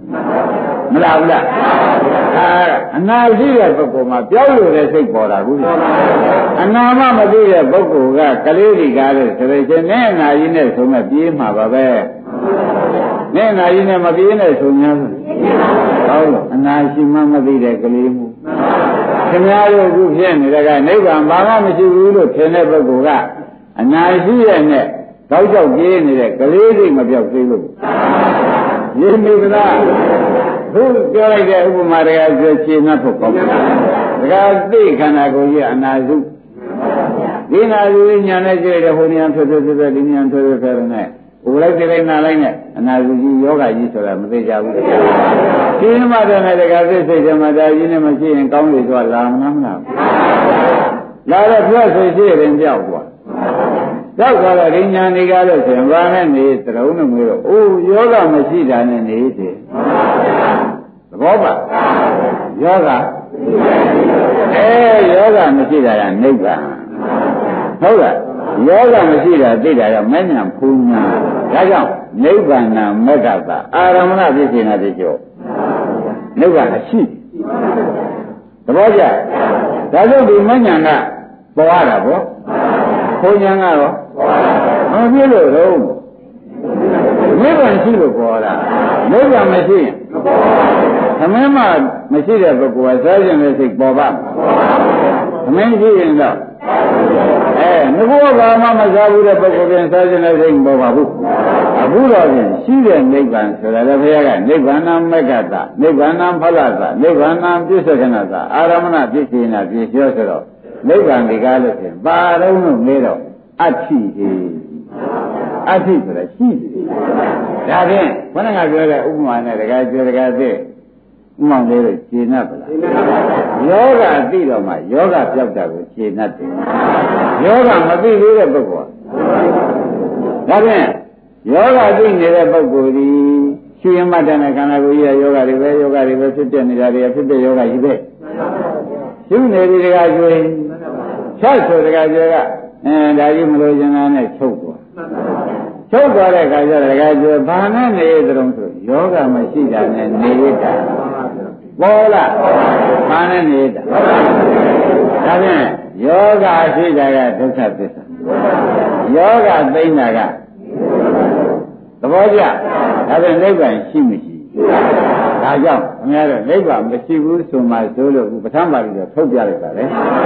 မလားဘူးလားအနာရှိတဲ့ပုဂ္ဂိုလ်မှာပြောင်းလို့တဲ့စိတ်ပေါ်တာဘူးအနာမမသိတဲ့ပုဂ္ဂိုလ်ကကလေးဒီကားလို့ဆိုရင်နဲ့အနာကြီးနဲ့ဆိုမှပြေးမှာပါပဲနဲ့အနာကြီးနဲ့မပြေးနဲ့ဆိုများဟုတ်လို့အနာရှိမှမသိတဲ့ကလေးမှုခင်ဗျားတို့ခုဖြစ်နေတဲ့ကနိဗ္ဗာန်ဘာမှမရှိဘူးလို့ထင်တဲ့ပုဂ္ဂိုလ်ကအနာရှိရဲ့နဲ့တောက်ကြောက်ပြေးနေတဲ့ကလေးတွေမပြောက်သေးဘူးရင်းမိသလားသူပြောလိုက်တဲ့ဥပမာတွေကပြောရှင်းနှပ်ဖို့ကောင်းတယ်။ဒါကသိခန္ဓာကိုယ်ကြီးအနာစုဒီနာစုညာနဲ့ကြည့်တဲ့ဟိုဉာဏ်ဖြစ်ဖြစ်ဒီဉာဏ်ဖြစ်ဖြစ်နဲ့ဥပလိုက်တိလိုက်နာလိုက်နဲ့အနာစုကြီးယောဂကြီးဆိုတာမသိကြဘူး။ရှင်းမှတဲ့တကယ်သိစိတ်ဓမ္မတာကြီးနဲ့မရှိရင်ကောင်းပြီဆိုလာမလားမလား။လာတော့ပြောဆိုရှိရင်ကြောက်သွား။ကြောက်သွားတော့ဒီဉာဏ်တွေကလို့ဆိုရင်ဘာနဲ့နေသရုံးနဲ့ငွေတော့အိုးယောဂမရှိတာနဲ့နေတယ်။သဘောပါယောဂယောဂမရှိတာကနိဗ္ဗာန်ဟုတ်လားယောဂမရှိတာသိတာကမဉ္ဇဉ်ဖူးညာဒါကြောင့်နိဗ္ဗာန်မက္ကသအာရမဏဖြစ်နေတာတကြောနိဗ္ဗာန်ရှိသဘောကျဒါကြောင့်ဒီမဉ္ဇဉ်ကပေါ်ရတာပေါ့ဖူးညာကတော့မဖြစ်လို့တော့နိဗ္ဗာန်ရှိလို့ပေါ်တာနိဗ္ဗာန်မရှိရင်သမင်းမှမရှိတဲ့ပုဂ္ဂိုလ်ကစားခြင်းနဲ့စိတ်ပေါ်ပါသမင်းရှိရင်တော့ငါကဘာမှမစားဘူးတဲ့ပုဂ္ဂိုလ်ပြန်စားခြင်းနဲ့စိတ်မပေါ်ပါဘူးအခုတော့ပြင်ရှိတဲ့နိဗ္ဗာန်ဆိုတာလည်းဘုရားကနိဗ္ဗာန်မက္ကတနိဗ္ဗာန်ဖလတနိဗ္ဗာန်ပြစ္ဆကနာသာအာရမဏပြစ္ဆေနာပြည့်ကျော်ဆိုတော့နိဗ္ဗာန်ဒီကားလို့ဖြင့်ပါတော့လို့နေတော့အဋ္ဌိအဋ္ဌိဆိုတာရှိတယ်ဒါဖြင့်ဘုန်းကပြောတဲ့ဥပမာနဲ့တကယ်ပြောတကယ်သိဥမောင်လေးတို့ရှင်း납ပါလားယောဂသိတော့မှယောဂပြောက်တာကိုရှင်း납တယ်ယောဂမသိသေးတဲ့ပုဂ္ဂိုလ်ဒါဖြင့်ယောဂသိနေတဲ့ပုဂ္ဂိုလ်ဒီရှိရမှတ်တဲ့ခန္ဓာကိုယ်ကြီးရဲ့ယောဂတွေပဲဖြစ်ပြနေတာတွေဖြစ်ပြယောဂကြီးပဲရှုနေပြီတကယ်ကျွေးချက်ဆိုတကယ်ကျွေးကဒါကြီးမလို့ခြင်းသားနဲ့ချုပ်သွားတဲ့အခါကျတော့တကယ်ကျွေးဘာနဲ့နေသတုံးဆိုယောဂမရှိတာနဲ့နေရတာပေါ်လားဘာနဲ့နေတာဒါဖြင့်ယောဂရှိတာကဒုက္ခသစ္စာယောဂသိမ့်တာကသဘောကျဒါဖြင့်နိဗ္ဗာန်ရှိမရှိဒါကြောင့်ခင်ဗျားတို့နိဗ္ဗာန်မရှိဘူးဆိုမှဆိုလို့ပဋ္ဌာန်းပါဠိတော်ထုတ်ပြလိုက်ပါလေ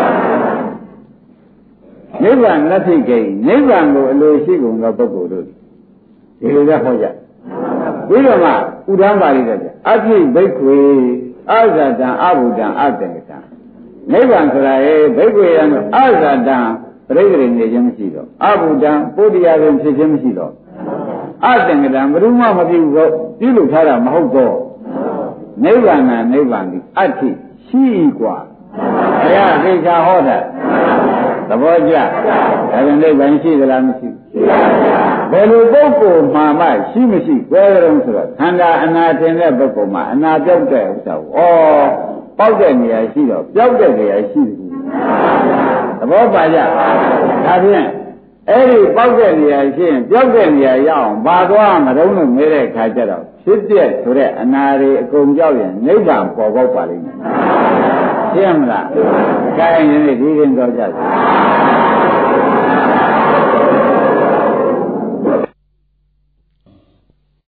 နိဗ္ဗာန်လက်ထိတ်ကိနိဗ္ဗာန်ကိုအလိုရှိကုန်သောပုဂ္ဂိုလ်တို့ဒီလိုကဟောကြပြီးတော့မှဥဒ္ဓံပါဠိတော်ပြအภิဘိက္ခွေအာဇာတံအဘုဒ္ဓံအတ္တကံနိဗ္ဗာန်ဆိုတာဘိက္ခွေရံအာဇာတံပြိဋ္ဌိနေခြင်းမရှိတော့အဘုဒ္ဓံပုဒ္ဓရာပင်ဖြစ်ခြင်းမရှိတော့အတ္တကံဘယ်သူမှမပြုဘူးပြုလုပ်ထားတာမဟုတ်တော့နိဗ္ဗာန်နိဗ္ဗာန်ဒီအဋ္ဌိရှိกว่าဘုရားသိချာဟောတာသဘောကျဒါပြန်နိဗ္ဗာန်ရှိသလားမရှိဘယ်လိုပုဂ္ဂိုလ်မှမရှိမရှိကွဲကြုံဆိုတော့ခန္ဓာအနာထင်တဲ့ပုဂ္ဂိုလ်မှာအနာပြောက်တဲ့ဥစ္စာကိုပေါက်တဲ့နေရာရှိတော့ပြောက်တဲ့နေရာရှိတယ်သဘောပါကြဒါဖြင့်အဲ့ဒီပေါက်တဲ့နေရာရှိရင်ပြောက်တဲ့နေရာရအောင်ဘာသွားမတုံးလို့မဲတဲ့ခါကျတော့ဖြစ်တဲ့ဆိုတဲ့အနာတွေအကုန်ကြောက်ရင်နိဗ္ဗာန်ပေါ်ပေါက်ပါလိမ့်မယ်ရှင်းမလားခိုင်းရင်ဒီရင်တော့ကြ